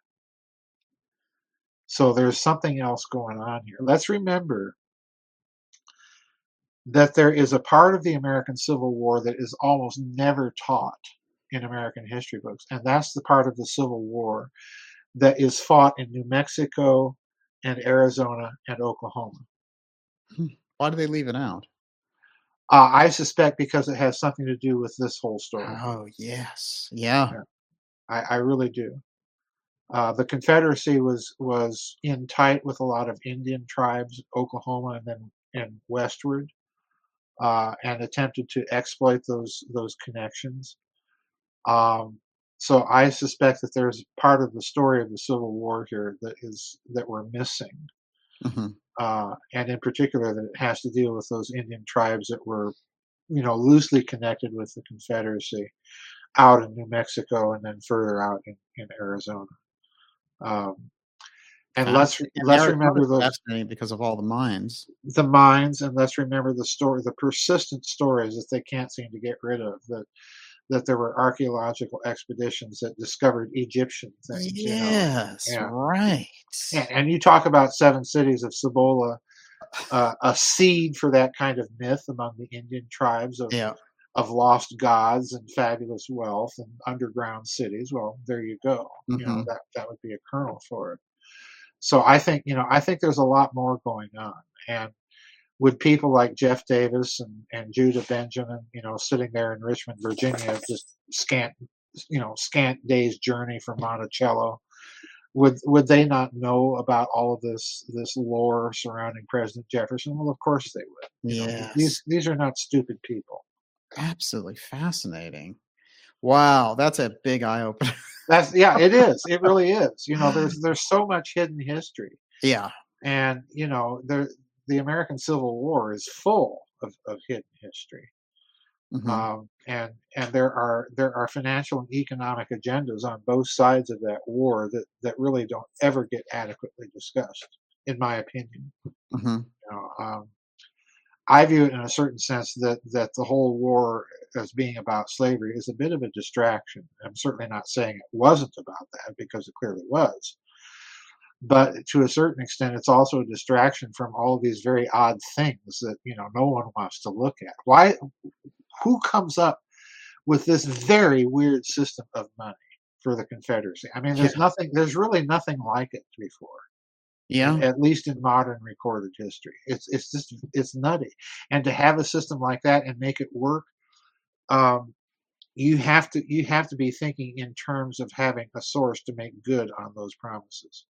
Speaker 2: So there's something else going on here. Let's remember that there is a part of the American Civil War that is almost never taught in American history books, and that's the part of the Civil War that is fought in New Mexico and Arizona and Oklahoma.
Speaker 1: Why do they leave it out?
Speaker 2: Uh, I suspect because it has something to do with this whole story.
Speaker 1: Oh, yes. Yeah.
Speaker 2: Yeah. I, I really do. Uh, the Confederacy was was in tight with a lot of Indian tribes, Oklahoma and then and westward, uh, and attempted to exploit those those connections. Um, so I suspect that there's part of the story of the Civil War here that is that we're missing,
Speaker 1: Mm-hmm.
Speaker 2: uh, and in particular that it has to deal with those Indian tribes that were, you know, loosely connected with the Confederacy out in New Mexico and then further out in, in Arizona. Um, and let's
Speaker 1: And
Speaker 2: let's remember those
Speaker 1: fascinating because of all the mines.
Speaker 2: the mines, and let's remember the story, the persistent stories that they can't seem to get rid of. That that there were archaeological expeditions that discovered Egyptian things.
Speaker 1: Yes,
Speaker 2: you know? Yeah.
Speaker 1: right.
Speaker 2: And, and you talk about Seven Cities of Cibola, uh, a seed for that kind of myth among the Indian tribes of
Speaker 1: Yeah.
Speaker 2: of lost gods and fabulous wealth and underground cities. Well, there you go.
Speaker 1: Mm-hmm.
Speaker 2: You know, that that would be a kernel for it. So I think, you know, I think there's a lot more going on. And with people like Jeff Davis and, and Judah Benjamin, you know, sitting there in Richmond, Virginia, just scant, you know, scant day's journey from Monticello, would would they not know about all of this this lore surrounding President Jefferson? Well, of course they would. You know,
Speaker 1: Yes.
Speaker 2: these these are not stupid people.
Speaker 1: Absolutely fascinating. Wow, that's a big eye opener.
Speaker 2: That's yeah, it is. It really is. You know, there's there's so much hidden history.
Speaker 1: Yeah.
Speaker 2: And, you know, there the American Civil War is full of, of hidden history.
Speaker 1: Mm-hmm.
Speaker 2: Um, and and there are there are financial and economic agendas on both sides of that war that, that really don't ever get adequately discussed, in my opinion.
Speaker 1: Mm-hmm.
Speaker 2: You know, um, I view it in a certain sense that, that the whole war as being about slavery is a bit of a distraction. I'm certainly not saying it wasn't about that, because it clearly was. But to a certain extent, it's also a distraction from all of these very odd things that, you know, no one wants to look at. Why? Who comes up with this very weird system of money for the Confederacy? I mean, there's
Speaker 1: Yeah.
Speaker 2: nothing. There's really nothing like it before.
Speaker 1: Yeah.
Speaker 2: At least in modern recorded history, it's it's just it's nutty. And to have a system like that and make it work, um, you have to you have to be thinking in terms of having a source to make good on those promises.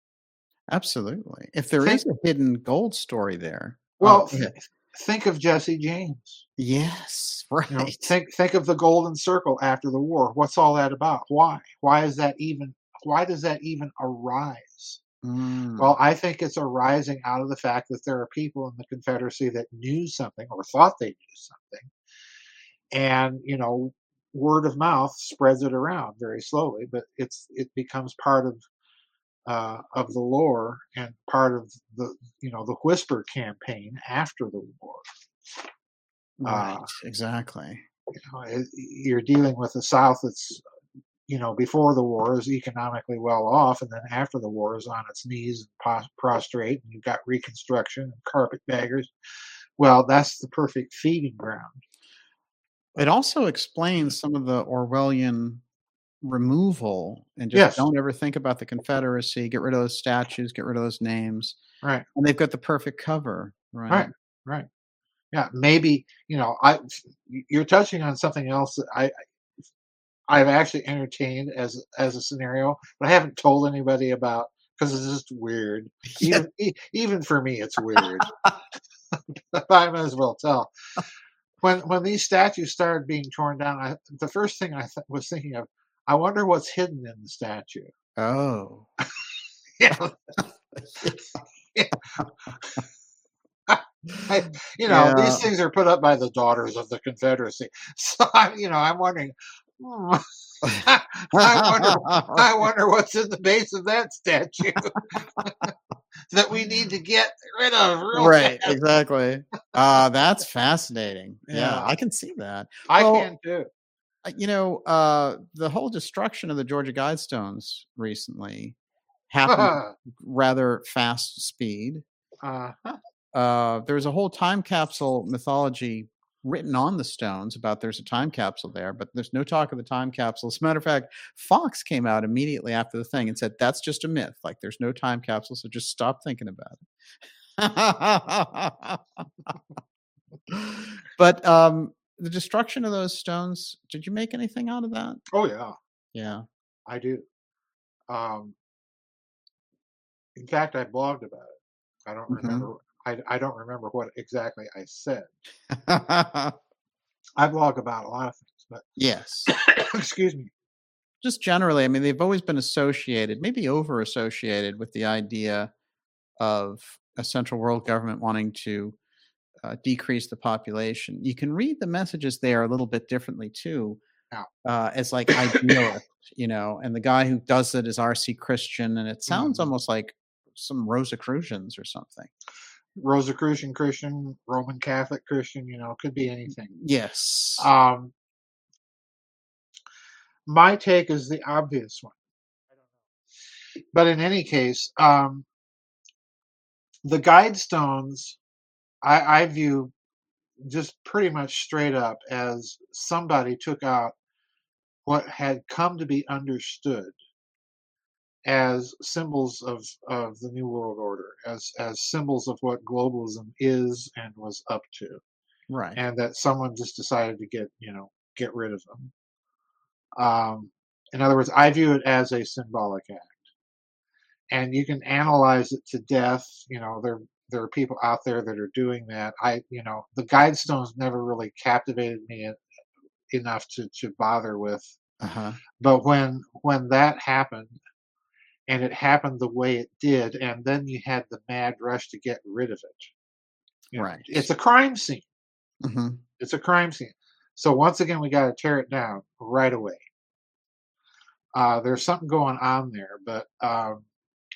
Speaker 1: Absolutely. If there
Speaker 2: Think,
Speaker 1: is a hidden gold story there.
Speaker 2: well,
Speaker 1: Oh,
Speaker 2: th- think of Jesse James.
Speaker 1: yes, right.
Speaker 2: You know, think think of the Golden Circle after the war. What's all that about? Why? Why is that even? Why does that even arise?
Speaker 1: Mm.
Speaker 2: Well, I think it's arising out of the fact that there are people in the Confederacy that knew something or thought they knew something, and you know, word of mouth spreads it around very slowly, but it's it becomes part of uh, of the lore and part of the you know the whisper campaign after the war.
Speaker 1: Right.
Speaker 2: Uh,
Speaker 1: Exactly.
Speaker 2: you know, it, you're dealing with a South that's, you know, before the war is economically well off, and then after the war is on its knees and pos- prostrate, and you've got Reconstruction and carpetbaggers. Well, that's the perfect feeding ground.
Speaker 1: It also explains some of the Orwellian removal and just
Speaker 2: Yes,
Speaker 1: don't ever think about the Confederacy, get rid of those statues, get rid of those names.
Speaker 2: right,
Speaker 1: And they've got the perfect cover, right?
Speaker 2: right, right. Yeah, maybe, you know, I you're touching on something else that I I've actually entertained as as a scenario, but I haven't told anybody about because it's just weird.
Speaker 1: Yeah.
Speaker 2: Even e- even for me, it's weird. I might as well tell. When when these statues started being torn down, I, the first thing I th- was thinking of, I wonder what's hidden in the statue.
Speaker 1: Oh.
Speaker 2: Yeah, yeah. I, you know,
Speaker 1: Yeah.
Speaker 2: these things are put up by the Daughters of the Confederacy, so I, you know, I'm wondering. hmm, I wonder. I wonder what's in the base of that statue that we need to get rid of real
Speaker 1: Right,
Speaker 2: fast.
Speaker 1: exactly. Uh, that's fascinating. Yeah,
Speaker 2: Yeah,
Speaker 1: I can see that.
Speaker 2: I
Speaker 1: Well,
Speaker 2: can too.
Speaker 1: uh, you know, uh, the whole destruction of the Georgia Guidestones recently happened
Speaker 2: uh
Speaker 1: rather fast speed.
Speaker 2: huh.
Speaker 1: Uh, there's a whole time capsule mythology written on the stones about there's a time capsule there, but there's no talk of the time capsule. As a matter of fact, Fox came out immediately after the thing and said that's just a myth. Like there's no time capsule, so just stop thinking about it. But um, the destruction of those stones, did you make anything out of that?
Speaker 2: Oh yeah,
Speaker 1: Yeah.
Speaker 2: I do. Um, in fact, I blogged about it. I don't
Speaker 1: Hmm.
Speaker 2: remember. I, I don't remember what exactly I said. I blog about a lot of things, but
Speaker 1: Yes.
Speaker 2: excuse me.
Speaker 1: Just generally, I mean, they've always been associated, maybe over associated with the idea of a central world government wanting to uh, decrease the population. You can read the messages there a little bit differently too,
Speaker 2: Now,
Speaker 1: uh, as like idealist, you know, and the guy who does it is R C Christian, and it sounds
Speaker 2: mhm.
Speaker 1: almost like some Rosicrucians or something.
Speaker 2: Rosicrucian Christian, Roman Catholic Christian, you know, could be anything.
Speaker 1: Yes.
Speaker 2: Um, my take is the obvious one, but in any case, um, the Guidestones I, I view just pretty much straight up as somebody took out what had come to be understood as symbols of, of the New World Order, as as symbols of what globalism is and was up to,
Speaker 1: Right.
Speaker 2: and that someone just decided to get you know get rid of them. Um, in other words, I view it as a symbolic act, and you can analyze it to death. You know, there there are people out there that are doing that. I you know the Guidestones never really captivated me enough to to bother with,
Speaker 1: Uh-huh.
Speaker 2: but when when that happened and it happened the way it did, and then you had the mad rush to get rid of it. You know,
Speaker 1: Right.
Speaker 2: it's a crime scene.
Speaker 1: Hmm.
Speaker 2: It's a crime scene. So once again, we got to tear it down right away. Uh, there's something going on there, but um,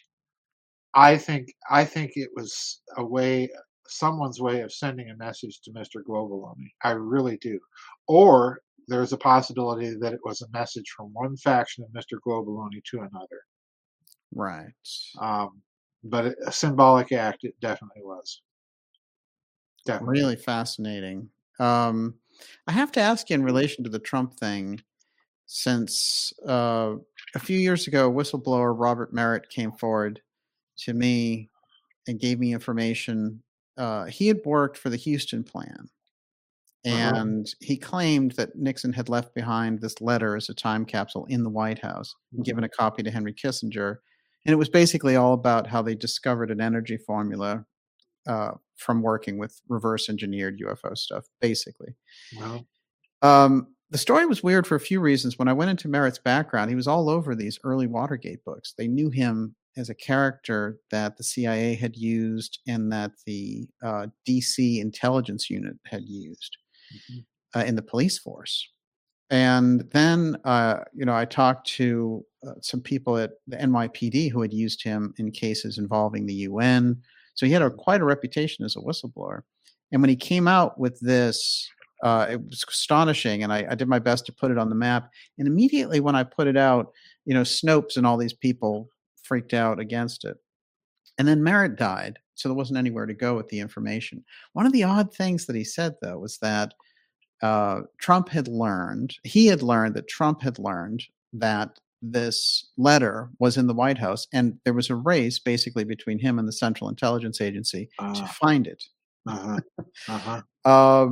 Speaker 2: I think I think it was a way, someone's way of sending a message to Mister Globaloney. I really do. Or there's a possibility that it was a message from one faction of Mister Globaloney to another.
Speaker 1: Right.
Speaker 2: Um, but it, a symbolic act, it definitely was. Definitely.
Speaker 1: Really fascinating. Um, I have to ask you in relation to the Trump thing, since uh, a few years ago, whistleblower Robert Merritt came forward to me and gave me information. Uh, he had worked for the Houston plan,
Speaker 2: Uh-huh.
Speaker 1: and he claimed that Nixon had left behind this letter as a time capsule in the White House and given
Speaker 2: Mhm.
Speaker 1: a copy to Henry Kissinger. And it was basically all about how they discovered an energy formula uh, from working with reverse engineered U F O stuff, basically.
Speaker 2: Well,
Speaker 1: Um, the story was weird for a few reasons. When I went into Merritt's background, he was all over these early Watergate books. They knew him as a character that the C I A had used and that the uh, D C intelligence unit had used
Speaker 2: mhm.
Speaker 1: uh, in the police force. And then, uh, you know, I talked to uh, some people at the N Y P D who had used him in cases involving the U N. So he had a, quite a reputation as a whistleblower. And when he came out with this, uh, it was astonishing. And I, I did my best to put it on the map. And immediately when I put it out, you know, Snopes and all these people freaked out against it. And then Merritt died. So there wasn't anywhere to go with the information. One of the odd things that he said, though, was that uh, Trump had learned, he had learned that Trump had learned that this letter was in the White House, and there was a race basically between him and the Central Intelligence Agency to
Speaker 2: Uh,
Speaker 1: find it.
Speaker 2: uh-huh. Uh-huh.
Speaker 1: Um,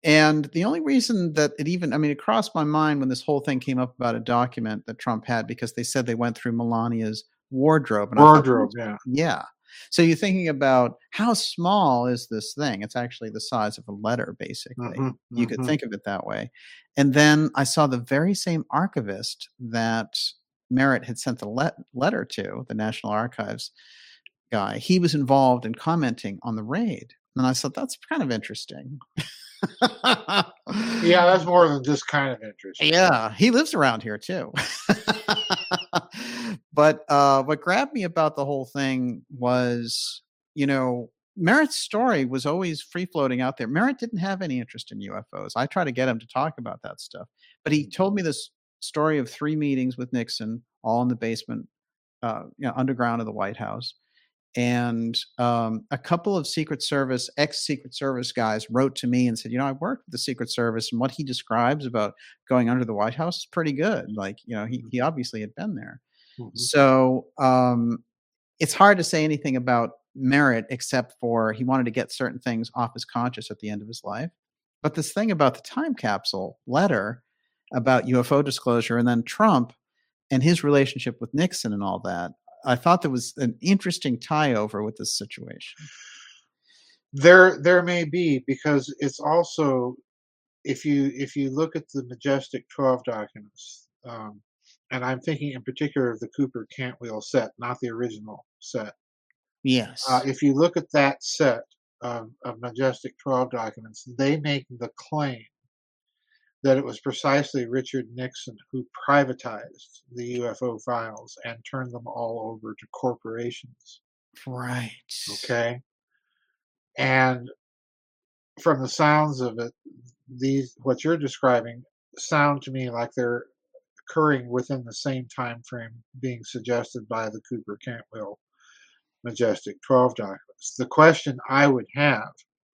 Speaker 1: And the only reason that it even, I mean, it crossed my mind when this whole thing came up about a document that Trump had, because they said they went through Melania's wardrobe. And
Speaker 2: Wardrobe,
Speaker 1: I thought,
Speaker 2: yeah.
Speaker 1: yeah. So you're thinking about how small is this thing? It's actually the size of a letter, basically.
Speaker 2: Mm-hmm,
Speaker 1: you
Speaker 2: mm-hmm.
Speaker 1: could think of it that way. And then I saw the very same archivist that Merritt had sent the le- letter to, the National Archives guy. He was involved in commenting on the raid. And I thought, that's kind of interesting.
Speaker 2: Yeah, that's more than just kind of interesting.
Speaker 1: Yeah, he lives around here too. But uh, what grabbed me about the whole thing was, you know, Merritt's story was always free floating out there. Merritt didn't have any interest in U F Os. I tried to get him to talk about that stuff, but he told me this story of three meetings with Nixon, all in the basement, uh, you know, underground of the White House. And um, a couple of Secret Service, ex-Secret Service guys wrote to me and said, you know, I worked with the Secret Service, and what he describes about going under the White House is pretty good. Like, you know, he, he obviously had been there. Mm-hmm. So um, it's hard to say anything about Merritt except for he wanted to get certain things off his conscience at the end of his life. But this thing about the time capsule letter about U F O disclosure, and then Trump and his relationship with Nixon and all that, I thought there was an interesting tie over with this situation.
Speaker 2: There, there may be, because it's also, if you if you look at the Majestic twelve documents, um, and I'm thinking in particular of the Cooper Cantwell set, not the original set.
Speaker 1: Yes.
Speaker 2: Uh, if you look at that set of, of Majestic twelve documents, they make the claim that it was precisely Richard Nixon who privatized the U F O files and turned them all over to corporations.
Speaker 1: Right.
Speaker 2: Okay. And from the sounds of it, these what you're describing sound to me like they're occurring within the same time frame being suggested by the Cooper Cantwell Majestic twelve documents. The question I would have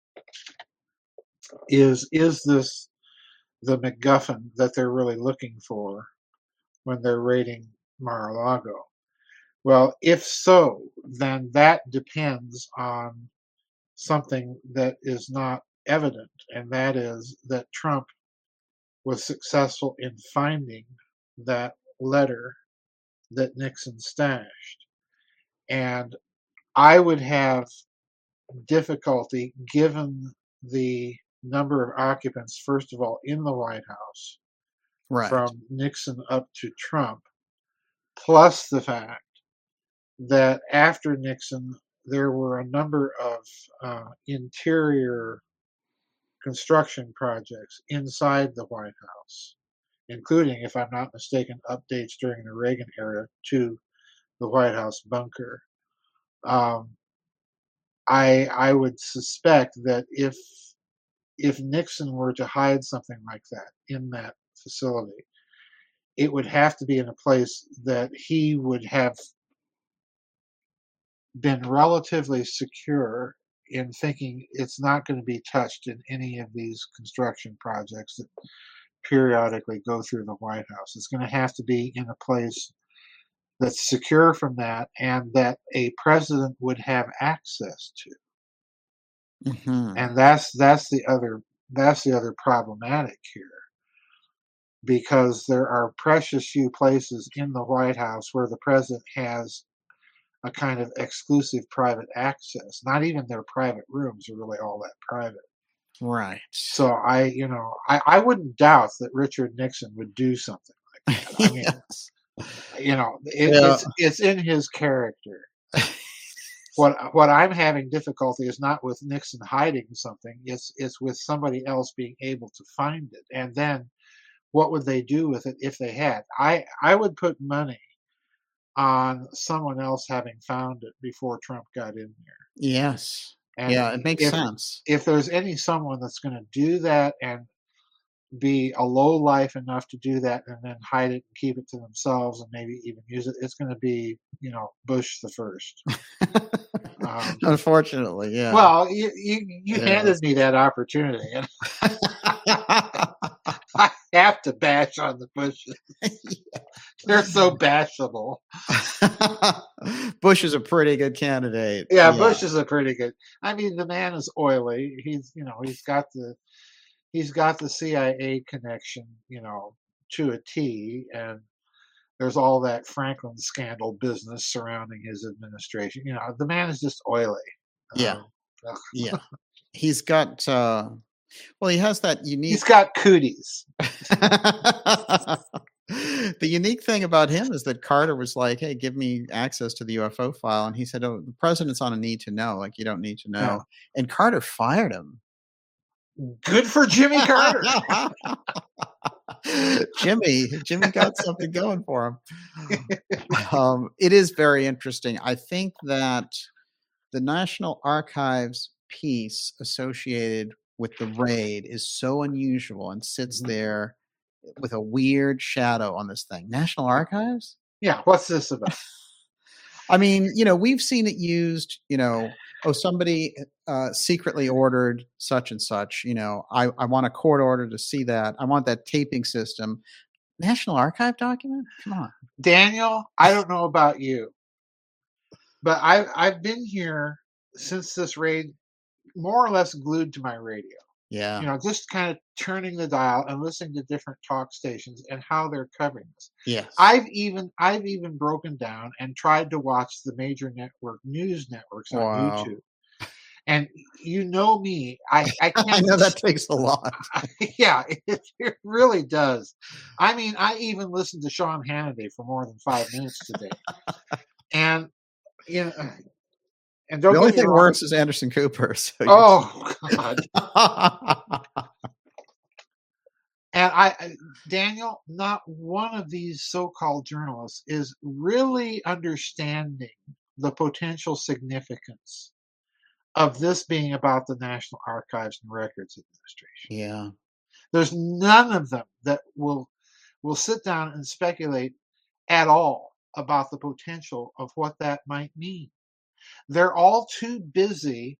Speaker 2: is, is this the MacGuffin that they're really looking for when they're raiding Mar-a-Lago? Well, if so, then that depends on something that is not evident, and that is that Trump was successful in finding that letter that Nixon stashed. And I would have difficulty, given the number of occupants, first of all, in the White House,
Speaker 1: right,
Speaker 2: from Nixon up to Trump, plus the fact that after Nixon, there were a number of uh, interior construction projects inside the White House, including, if I'm not mistaken, updates during the Reagan era to the White House bunker. Um, I I would suspect that if if Nixon were to hide something like that in that facility, it would have to be in a place that he would have been relatively secure in thinking it's not going to be touched in any of these construction projects that periodically go through the White House. It's going to have to be in a place that's secure from that and that a president would have access to.
Speaker 1: Mm-hmm.
Speaker 2: And that's that's the other that's the other problematic here, because there are precious few places in the White House where the president has a kind of exclusive private access. Not even their private rooms are really all that private.
Speaker 1: Right.
Speaker 2: So I, you know, I, I wouldn't doubt that Richard Nixon would do something like that. I mean,
Speaker 1: yes.
Speaker 2: you know, it,
Speaker 1: yeah.
Speaker 2: it's it's in his character. What what I'm having difficulty is not with Nixon hiding something. It's it's with somebody else being able to find it. And then what would they do with it if they had? I I would put money on someone else having found it before Trump got in there.
Speaker 1: Yes.
Speaker 2: And
Speaker 1: yeah, it makes
Speaker 2: if,
Speaker 1: sense.
Speaker 2: If there's any someone that's going to do that and be a low life enough to do that and then hide it and keep it to themselves and maybe even use it, it's going to be, you know, Bush the first.
Speaker 1: um, Unfortunately, yeah.
Speaker 2: Well, you you, you yeah. handed me that opportunity, and I have to bash on the Bushes. yeah. They're so bashable.
Speaker 1: Bush is a pretty good candidate.
Speaker 2: Yeah, yeah, Bush is a pretty good. I mean, the man is oily. He's, you know, he's got the he's got the C I A connection, you know, to a T, and there's all that Franklin scandal business surrounding his administration. You know, the man is just oily.
Speaker 1: Yeah.
Speaker 2: Um,
Speaker 1: Yeah. He's got, uh, well, he has that unique.
Speaker 2: he's got cooties.
Speaker 1: The unique thing about him is that Carter was like, "Hey, give me access to the U F O file," and he said, "Oh, the president's on a need to know. Like, you don't need to know."
Speaker 2: Yeah.
Speaker 1: And Carter fired him.
Speaker 2: Good for Jimmy Carter.
Speaker 1: Jimmy, Jimmy got something going for him. Um, it is very interesting. I think that the National Archives piece associated with the raid is so unusual and sits
Speaker 2: Mhm.
Speaker 1: there with a weird shadow on this thing. National Archives?
Speaker 2: Yeah, what's this about?
Speaker 1: I mean, you know, we've seen it used, you know, oh, somebody uh, secretly ordered such and such, you know, I, I want a court order to see that. I want that taping system. National Archive document? Come on.
Speaker 2: Daniel, I don't know about you, but I, I've been here since this raid, more or less glued to my radio.
Speaker 1: Yeah.
Speaker 2: You know, just kind of turning the dial and listening to different talk stations and how they're covering this.
Speaker 1: Yes.
Speaker 2: I've even I've even broken down and tried to watch the major network news networks on
Speaker 1: Wow.
Speaker 2: YouTube. And you know me, I, I can't.
Speaker 1: I know that takes a lot.
Speaker 2: Yeah, it, it really does. I mean, I even listened to Sean Hannity for more than five minutes today. And, you know, and don't
Speaker 1: The only
Speaker 2: get me
Speaker 1: thing
Speaker 2: wrong.
Speaker 1: worse is Anderson Cooper. So you-
Speaker 2: Oh, God. And I, I- Daniel, not one of these so-called journalists is really understanding the potential significance of this being about the National Archives and Records Administration.
Speaker 1: yeah.
Speaker 2: There's none of them that will will sit down and speculate at all about the potential of what that might mean. They're all too busy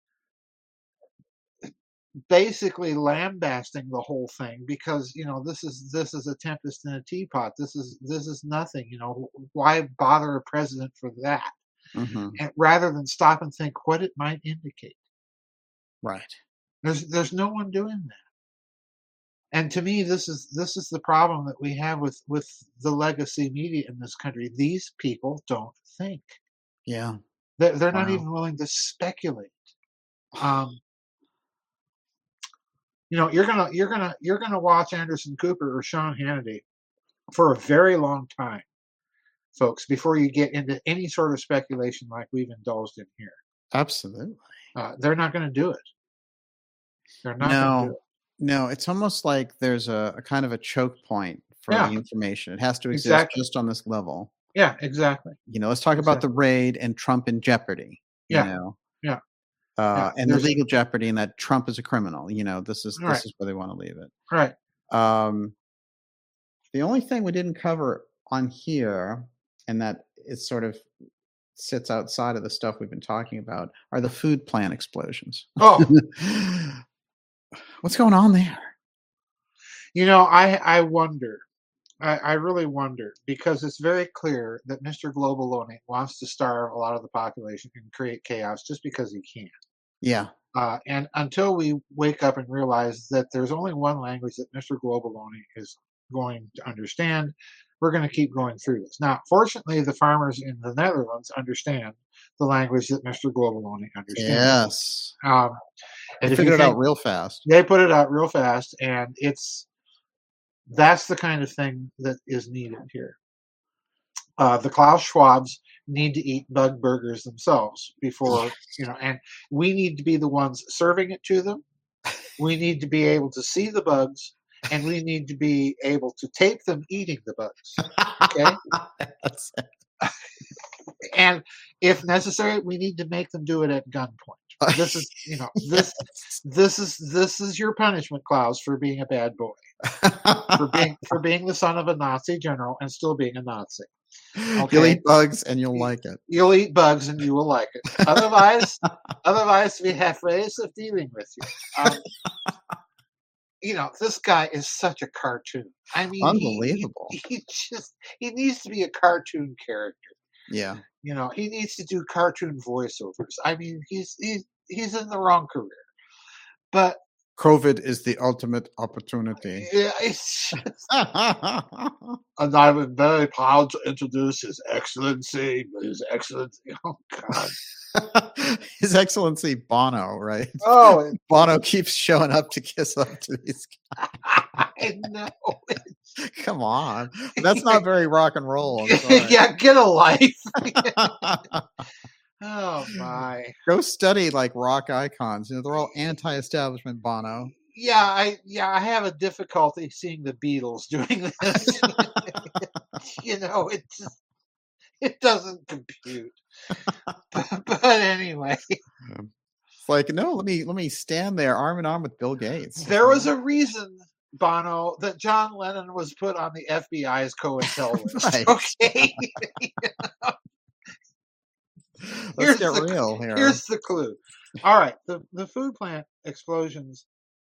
Speaker 2: basically lambasting the whole thing because, you know, this is this is a tempest in a teapot. This is this is nothing. You know, why bother a president for that?
Speaker 1: Mm-hmm.
Speaker 2: And rather than stop and think what it might indicate.
Speaker 1: Right.
Speaker 2: There's there's no one doing that. And to me, this is this is the problem that we have with with the legacy media in this country. These people don't think.
Speaker 1: Yeah.
Speaker 2: They're, they're not
Speaker 1: Wow.
Speaker 2: even willing to speculate. Um, you know, you're gonna you're gonna you're gonna watch Anderson Cooper or Sean Hannity for a very long time, folks, before you get into any sort of speculation like we've indulged in here.
Speaker 1: Absolutely.
Speaker 2: Uh, they're not going to do it. They're not going to do
Speaker 1: No.
Speaker 2: it.
Speaker 1: No, it's almost like there's a, a kind of a choke point for
Speaker 2: Yeah.
Speaker 1: the information. It has to exist
Speaker 2: Exactly.
Speaker 1: just on this level.
Speaker 2: Yeah, exactly.
Speaker 1: You know, let's talk about the raid and Trump in jeopardy. You
Speaker 2: Yeah.
Speaker 1: know,
Speaker 2: Yeah.
Speaker 1: uh,
Speaker 2: Yeah.
Speaker 1: and the
Speaker 2: There's-
Speaker 1: legal jeopardy, and that Trump is a criminal. You know, this is this
Speaker 2: Right.
Speaker 1: is where they want to leave it.
Speaker 2: Right.
Speaker 1: Um, the only thing we didn't cover on here, and that it sort of sits outside of the stuff we've been talking about, are the food plant explosions.
Speaker 2: Oh,
Speaker 1: What's going on there?
Speaker 2: you know, I I wonder. I, I really wonder because it's very clear that Mister Globalone wants to starve a lot of the population and create chaos just because he can.
Speaker 1: Yeah.
Speaker 2: Uh, and until we wake up and realize that there's only one language that Mister Globalone is going to understand, we're going to keep going through this. Now, fortunately, the farmers in the Netherlands understand the language that Mister Globalone understands.
Speaker 1: Yes.
Speaker 2: Um, and
Speaker 1: They
Speaker 2: if you
Speaker 1: figured it out
Speaker 2: think-
Speaker 1: real fast.
Speaker 2: They put it out real fast, and it's that's the kind of thing that is needed here. Uh, the Klaus Schwabs need to eat bug burgers themselves before, you know, and we need to be the ones serving it to them. We need to be able to see the bugs, and we need to be able to tape them eating the bugs. Okay?
Speaker 1: That's it.
Speaker 2: And if necessary, we need to make them do it at gunpoint. This is, you know, this this is this is your punishment, Klaus, for being a bad boy, for being for being the son of a Nazi general and still being a Nazi.
Speaker 1: You'll
Speaker 2: Okay.
Speaker 1: eat bugs and you'll like it.
Speaker 2: You'll eat bugs and you will like it. Otherwise, otherwise we have ways of dealing with you. Um, you know, this guy is such a cartoon. I mean, he-
Speaker 1: Unbelievable.
Speaker 2: He, he just he needs to be a cartoon character.
Speaker 1: Yeah.
Speaker 2: You know, he needs to do cartoon voiceovers. I mean, he's he's he's in the wrong career. But
Speaker 3: COVID is the ultimate opportunity.
Speaker 2: Yeah, it's just, and I'm very proud to introduce His Excellency, His Excellency. Oh God.
Speaker 3: His Excellency Bono, right?
Speaker 2: Oh, it,
Speaker 3: Bono keeps showing up to kiss up to these
Speaker 2: I know.
Speaker 3: guys. Come on. That's not very rock and roll. I'm sorry.
Speaker 2: Yeah, get a life. Oh my.
Speaker 3: Go study like rock icons. You know, they're all anti-establishment, Bono.
Speaker 2: Yeah, I yeah, I have a difficulty seeing the Beatles doing this. You know, it just it doesn't compute. But, but anyway,
Speaker 3: It's like, no, let me let me stand there arm in arm with Bill Gates.
Speaker 2: there was a reason, Bono, that John Lennon was put on the F B I's COINTEL list.
Speaker 3: Right.
Speaker 2: Okay.
Speaker 3: Let's
Speaker 2: Here's
Speaker 3: get
Speaker 2: the-
Speaker 3: real here.
Speaker 2: Here's the clue. All right, the, the food plant explosions,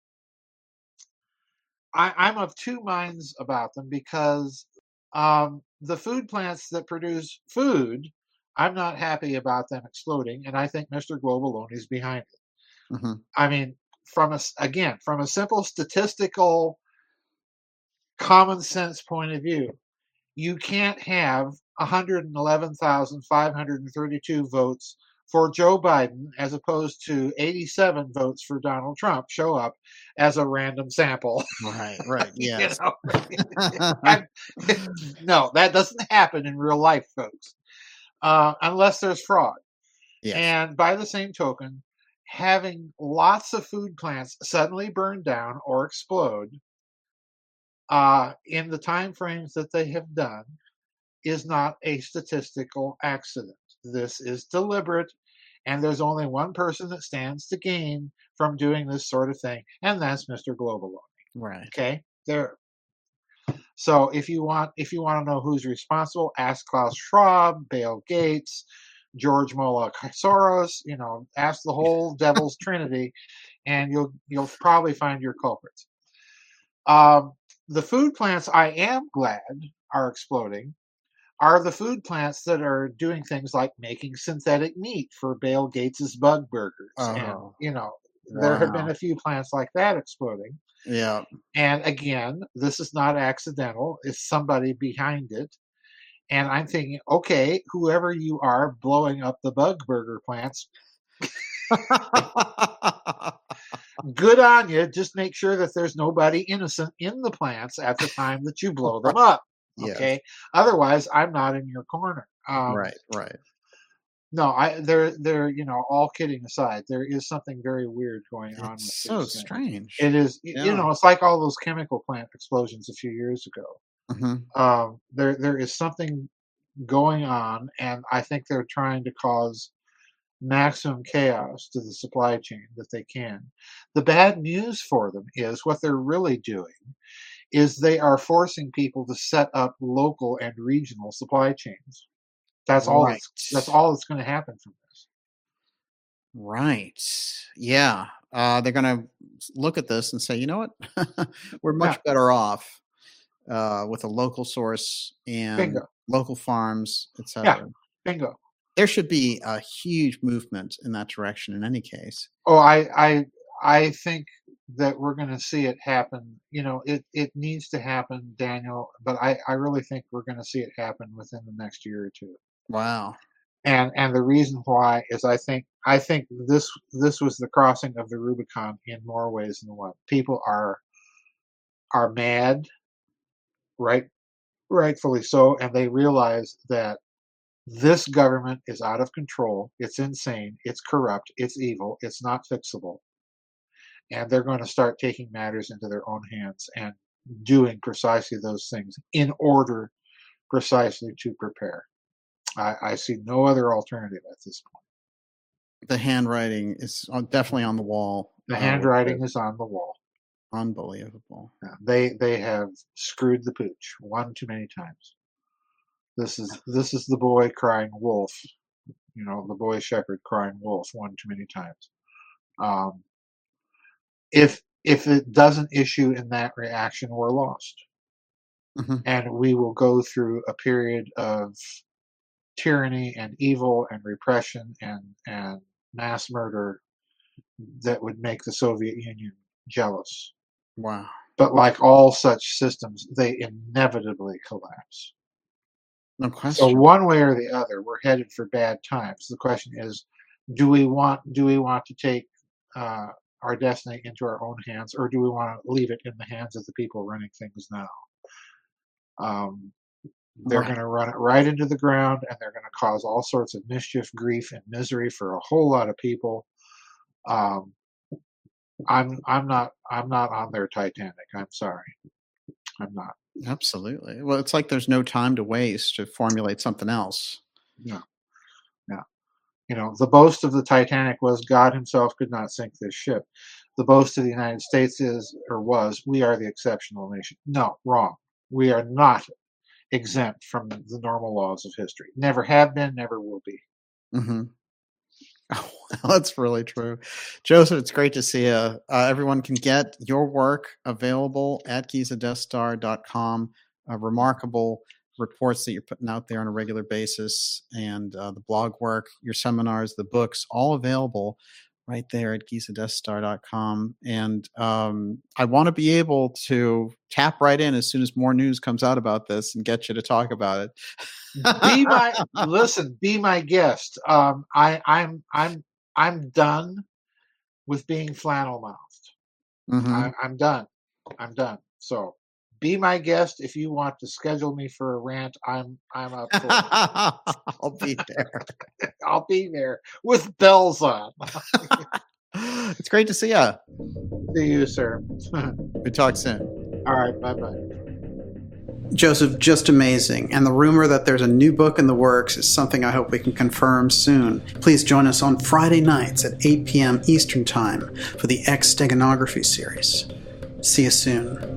Speaker 2: I, I'm of two minds about them because um, the food plants that produce food, I'm not happy about them exploding, and I think Mister Globalone is behind it.
Speaker 3: Mhm.
Speaker 2: I mean, from a, s- again, from a simple statistical common sense point of view, you can't have one hundred eleven thousand five hundred thirty-two votes for Joe Biden as opposed to eighty-seven votes for Donald Trump show up as a random sample.
Speaker 3: Right, right,
Speaker 2: You
Speaker 3: yes.
Speaker 2: know? I'm- no, that doesn't happen in real life, folks, uh, unless there's fraud.
Speaker 3: Yes.
Speaker 2: And by the same token, having lots of food plants suddenly burn down or explode uh, in the time frames that they have done is not a statistical accident. This is deliberate, and there's only one person that stands to gain from doing this sort of thing, and that's Mister Globalone.
Speaker 3: Right.
Speaker 2: Okay, there. So if you want, if you want to know who's responsible, ask Klaus Schwab, Bill Gates, George Moloch Soros. You know, ask the whole devil's trinity, and you'll you'll probably find your culprits. Um, the food plants, I am glad, are exploding. Are the food plants that are doing things like making synthetic meat for Bill Gates's bug burgers, and
Speaker 3: Oh,
Speaker 2: you know, there have been
Speaker 3: wow.
Speaker 2: a few plants like that exploding.
Speaker 3: Yeah.
Speaker 2: And again, this is not accidental; it's somebody behind it. And I'm thinking, okay, whoever you are blowing up the bug burger plants, good on you. Just make sure that there's nobody innocent in the plants at the time that you blow them up.
Speaker 3: Yes.
Speaker 2: Okay. Otherwise, I'm not in your corner. Um,
Speaker 3: Right, right.
Speaker 2: No, I they're they're you know, all kidding aside, there is something very weird going on with
Speaker 3: It's so
Speaker 2: this thing.
Speaker 3: strange.
Speaker 2: It is y- you
Speaker 3: Yeah.
Speaker 2: know, it's like all those chemical plant explosions a few years ago.
Speaker 3: Mhm.
Speaker 2: Um, there there is something going on, and I think they're trying to cause maximum chaos to the supply chain that they can. The bad news for them is what they're really doing is they are forcing people to set up local and regional supply chains. That's all
Speaker 3: Right.
Speaker 2: that's that's all that's going to happen from this.
Speaker 3: Right. Yeah. Uh, they're gonna look at this and say, you know what? We're much
Speaker 2: Yeah,
Speaker 3: better off uh, with a local source and
Speaker 2: bingo.
Speaker 3: local farms, et
Speaker 2: Yeah,
Speaker 3: cetera.
Speaker 2: bingo.
Speaker 3: There should be a huge movement in that direction in any case.
Speaker 2: Oh, I I I think that we're going to see it happen. You know, it it needs to happen, Daniel. But I I really think we're going to see it happen within the next year or two.
Speaker 3: Wow.
Speaker 2: And and the reason why is I think I think this this was the crossing of the Rubicon in more ways than one. People are are mad, right? Rightfully so, and they realize that this government is out of control. It's insane. It's corrupt. It's evil. It's not fixable. And they're going to start taking matters into their own hands and doing precisely those things in order precisely to prepare. I, I see no other alternative at this point.
Speaker 3: The handwriting is on- definitely on the wall.
Speaker 2: The
Speaker 3: uh, with
Speaker 2: handwriting
Speaker 3: this.
Speaker 2: is on the wall.
Speaker 3: Unbelievable.
Speaker 2: Yeah, They they have screwed the pooch one too many times. This is this is the boy crying wolf. You know, the boy shepherd crying wolf one too many times. Um, if if it doesn't issue in that reaction, we're lost,
Speaker 3: Mhm.
Speaker 2: and we will go through a period of tyranny and evil and repression and and mass murder that would make the Soviet Union jealous.
Speaker 3: Wow.
Speaker 2: But like all such systems, they inevitably collapse.
Speaker 3: No
Speaker 2: So
Speaker 3: question.
Speaker 2: one way or the other, we're headed for bad times. The question is, do we want do we want to take uh, our destiny into our own hands, or do we want to leave it in the hands of the people running things now? Um, they're
Speaker 3: Right.
Speaker 2: going to run it right into the ground, and they're going to cause all sorts of mischief, grief, and misery for a whole lot of people. Um, I'm I'm not I'm not on their Titanic. I'm sorry, I'm not.
Speaker 3: Absolutely. Well, it's like there's no time to waste to formulate something else.
Speaker 2: No, no. You know, the boast of the Titanic was God Himself could not sink this ship. The boast of the United States is, or was, we are the exceptional nation. No, wrong. We are not exempt from the normal laws of history. Never have been, never will be.
Speaker 3: Mm-hmm. Oh, well, that's really true. Joseph, it's great to see you. Uh, everyone can get your work available at giza death star dot com. Uh, remarkable reports that you're putting out there on a regular basis, and uh, the blog work, your seminars, the books, all available right there at giza death star dot com. And um, I want to be able to tap right in as soon as more news comes out about this and get you to talk about it.
Speaker 2: Be my listen. Be my guest. Um, I, I'm I'm I'm done with being flannel mouthed.
Speaker 3: Mm-hmm.
Speaker 2: I, I'm done. I'm done. So be my guest if you want to schedule me for a rant. I'm I'm up for it.
Speaker 3: I'll be there.
Speaker 2: I'll be there with bells on.
Speaker 3: It's great to see you.
Speaker 2: See you, sir.
Speaker 3: We talk soon.
Speaker 2: All right. Bye bye.
Speaker 1: Joseph, just amazing. And the rumor that there's a new book in the works is something I hope we can confirm soon. Please join us on Friday nights at eight p.m. Eastern Time for the X Steganography series. See you soon.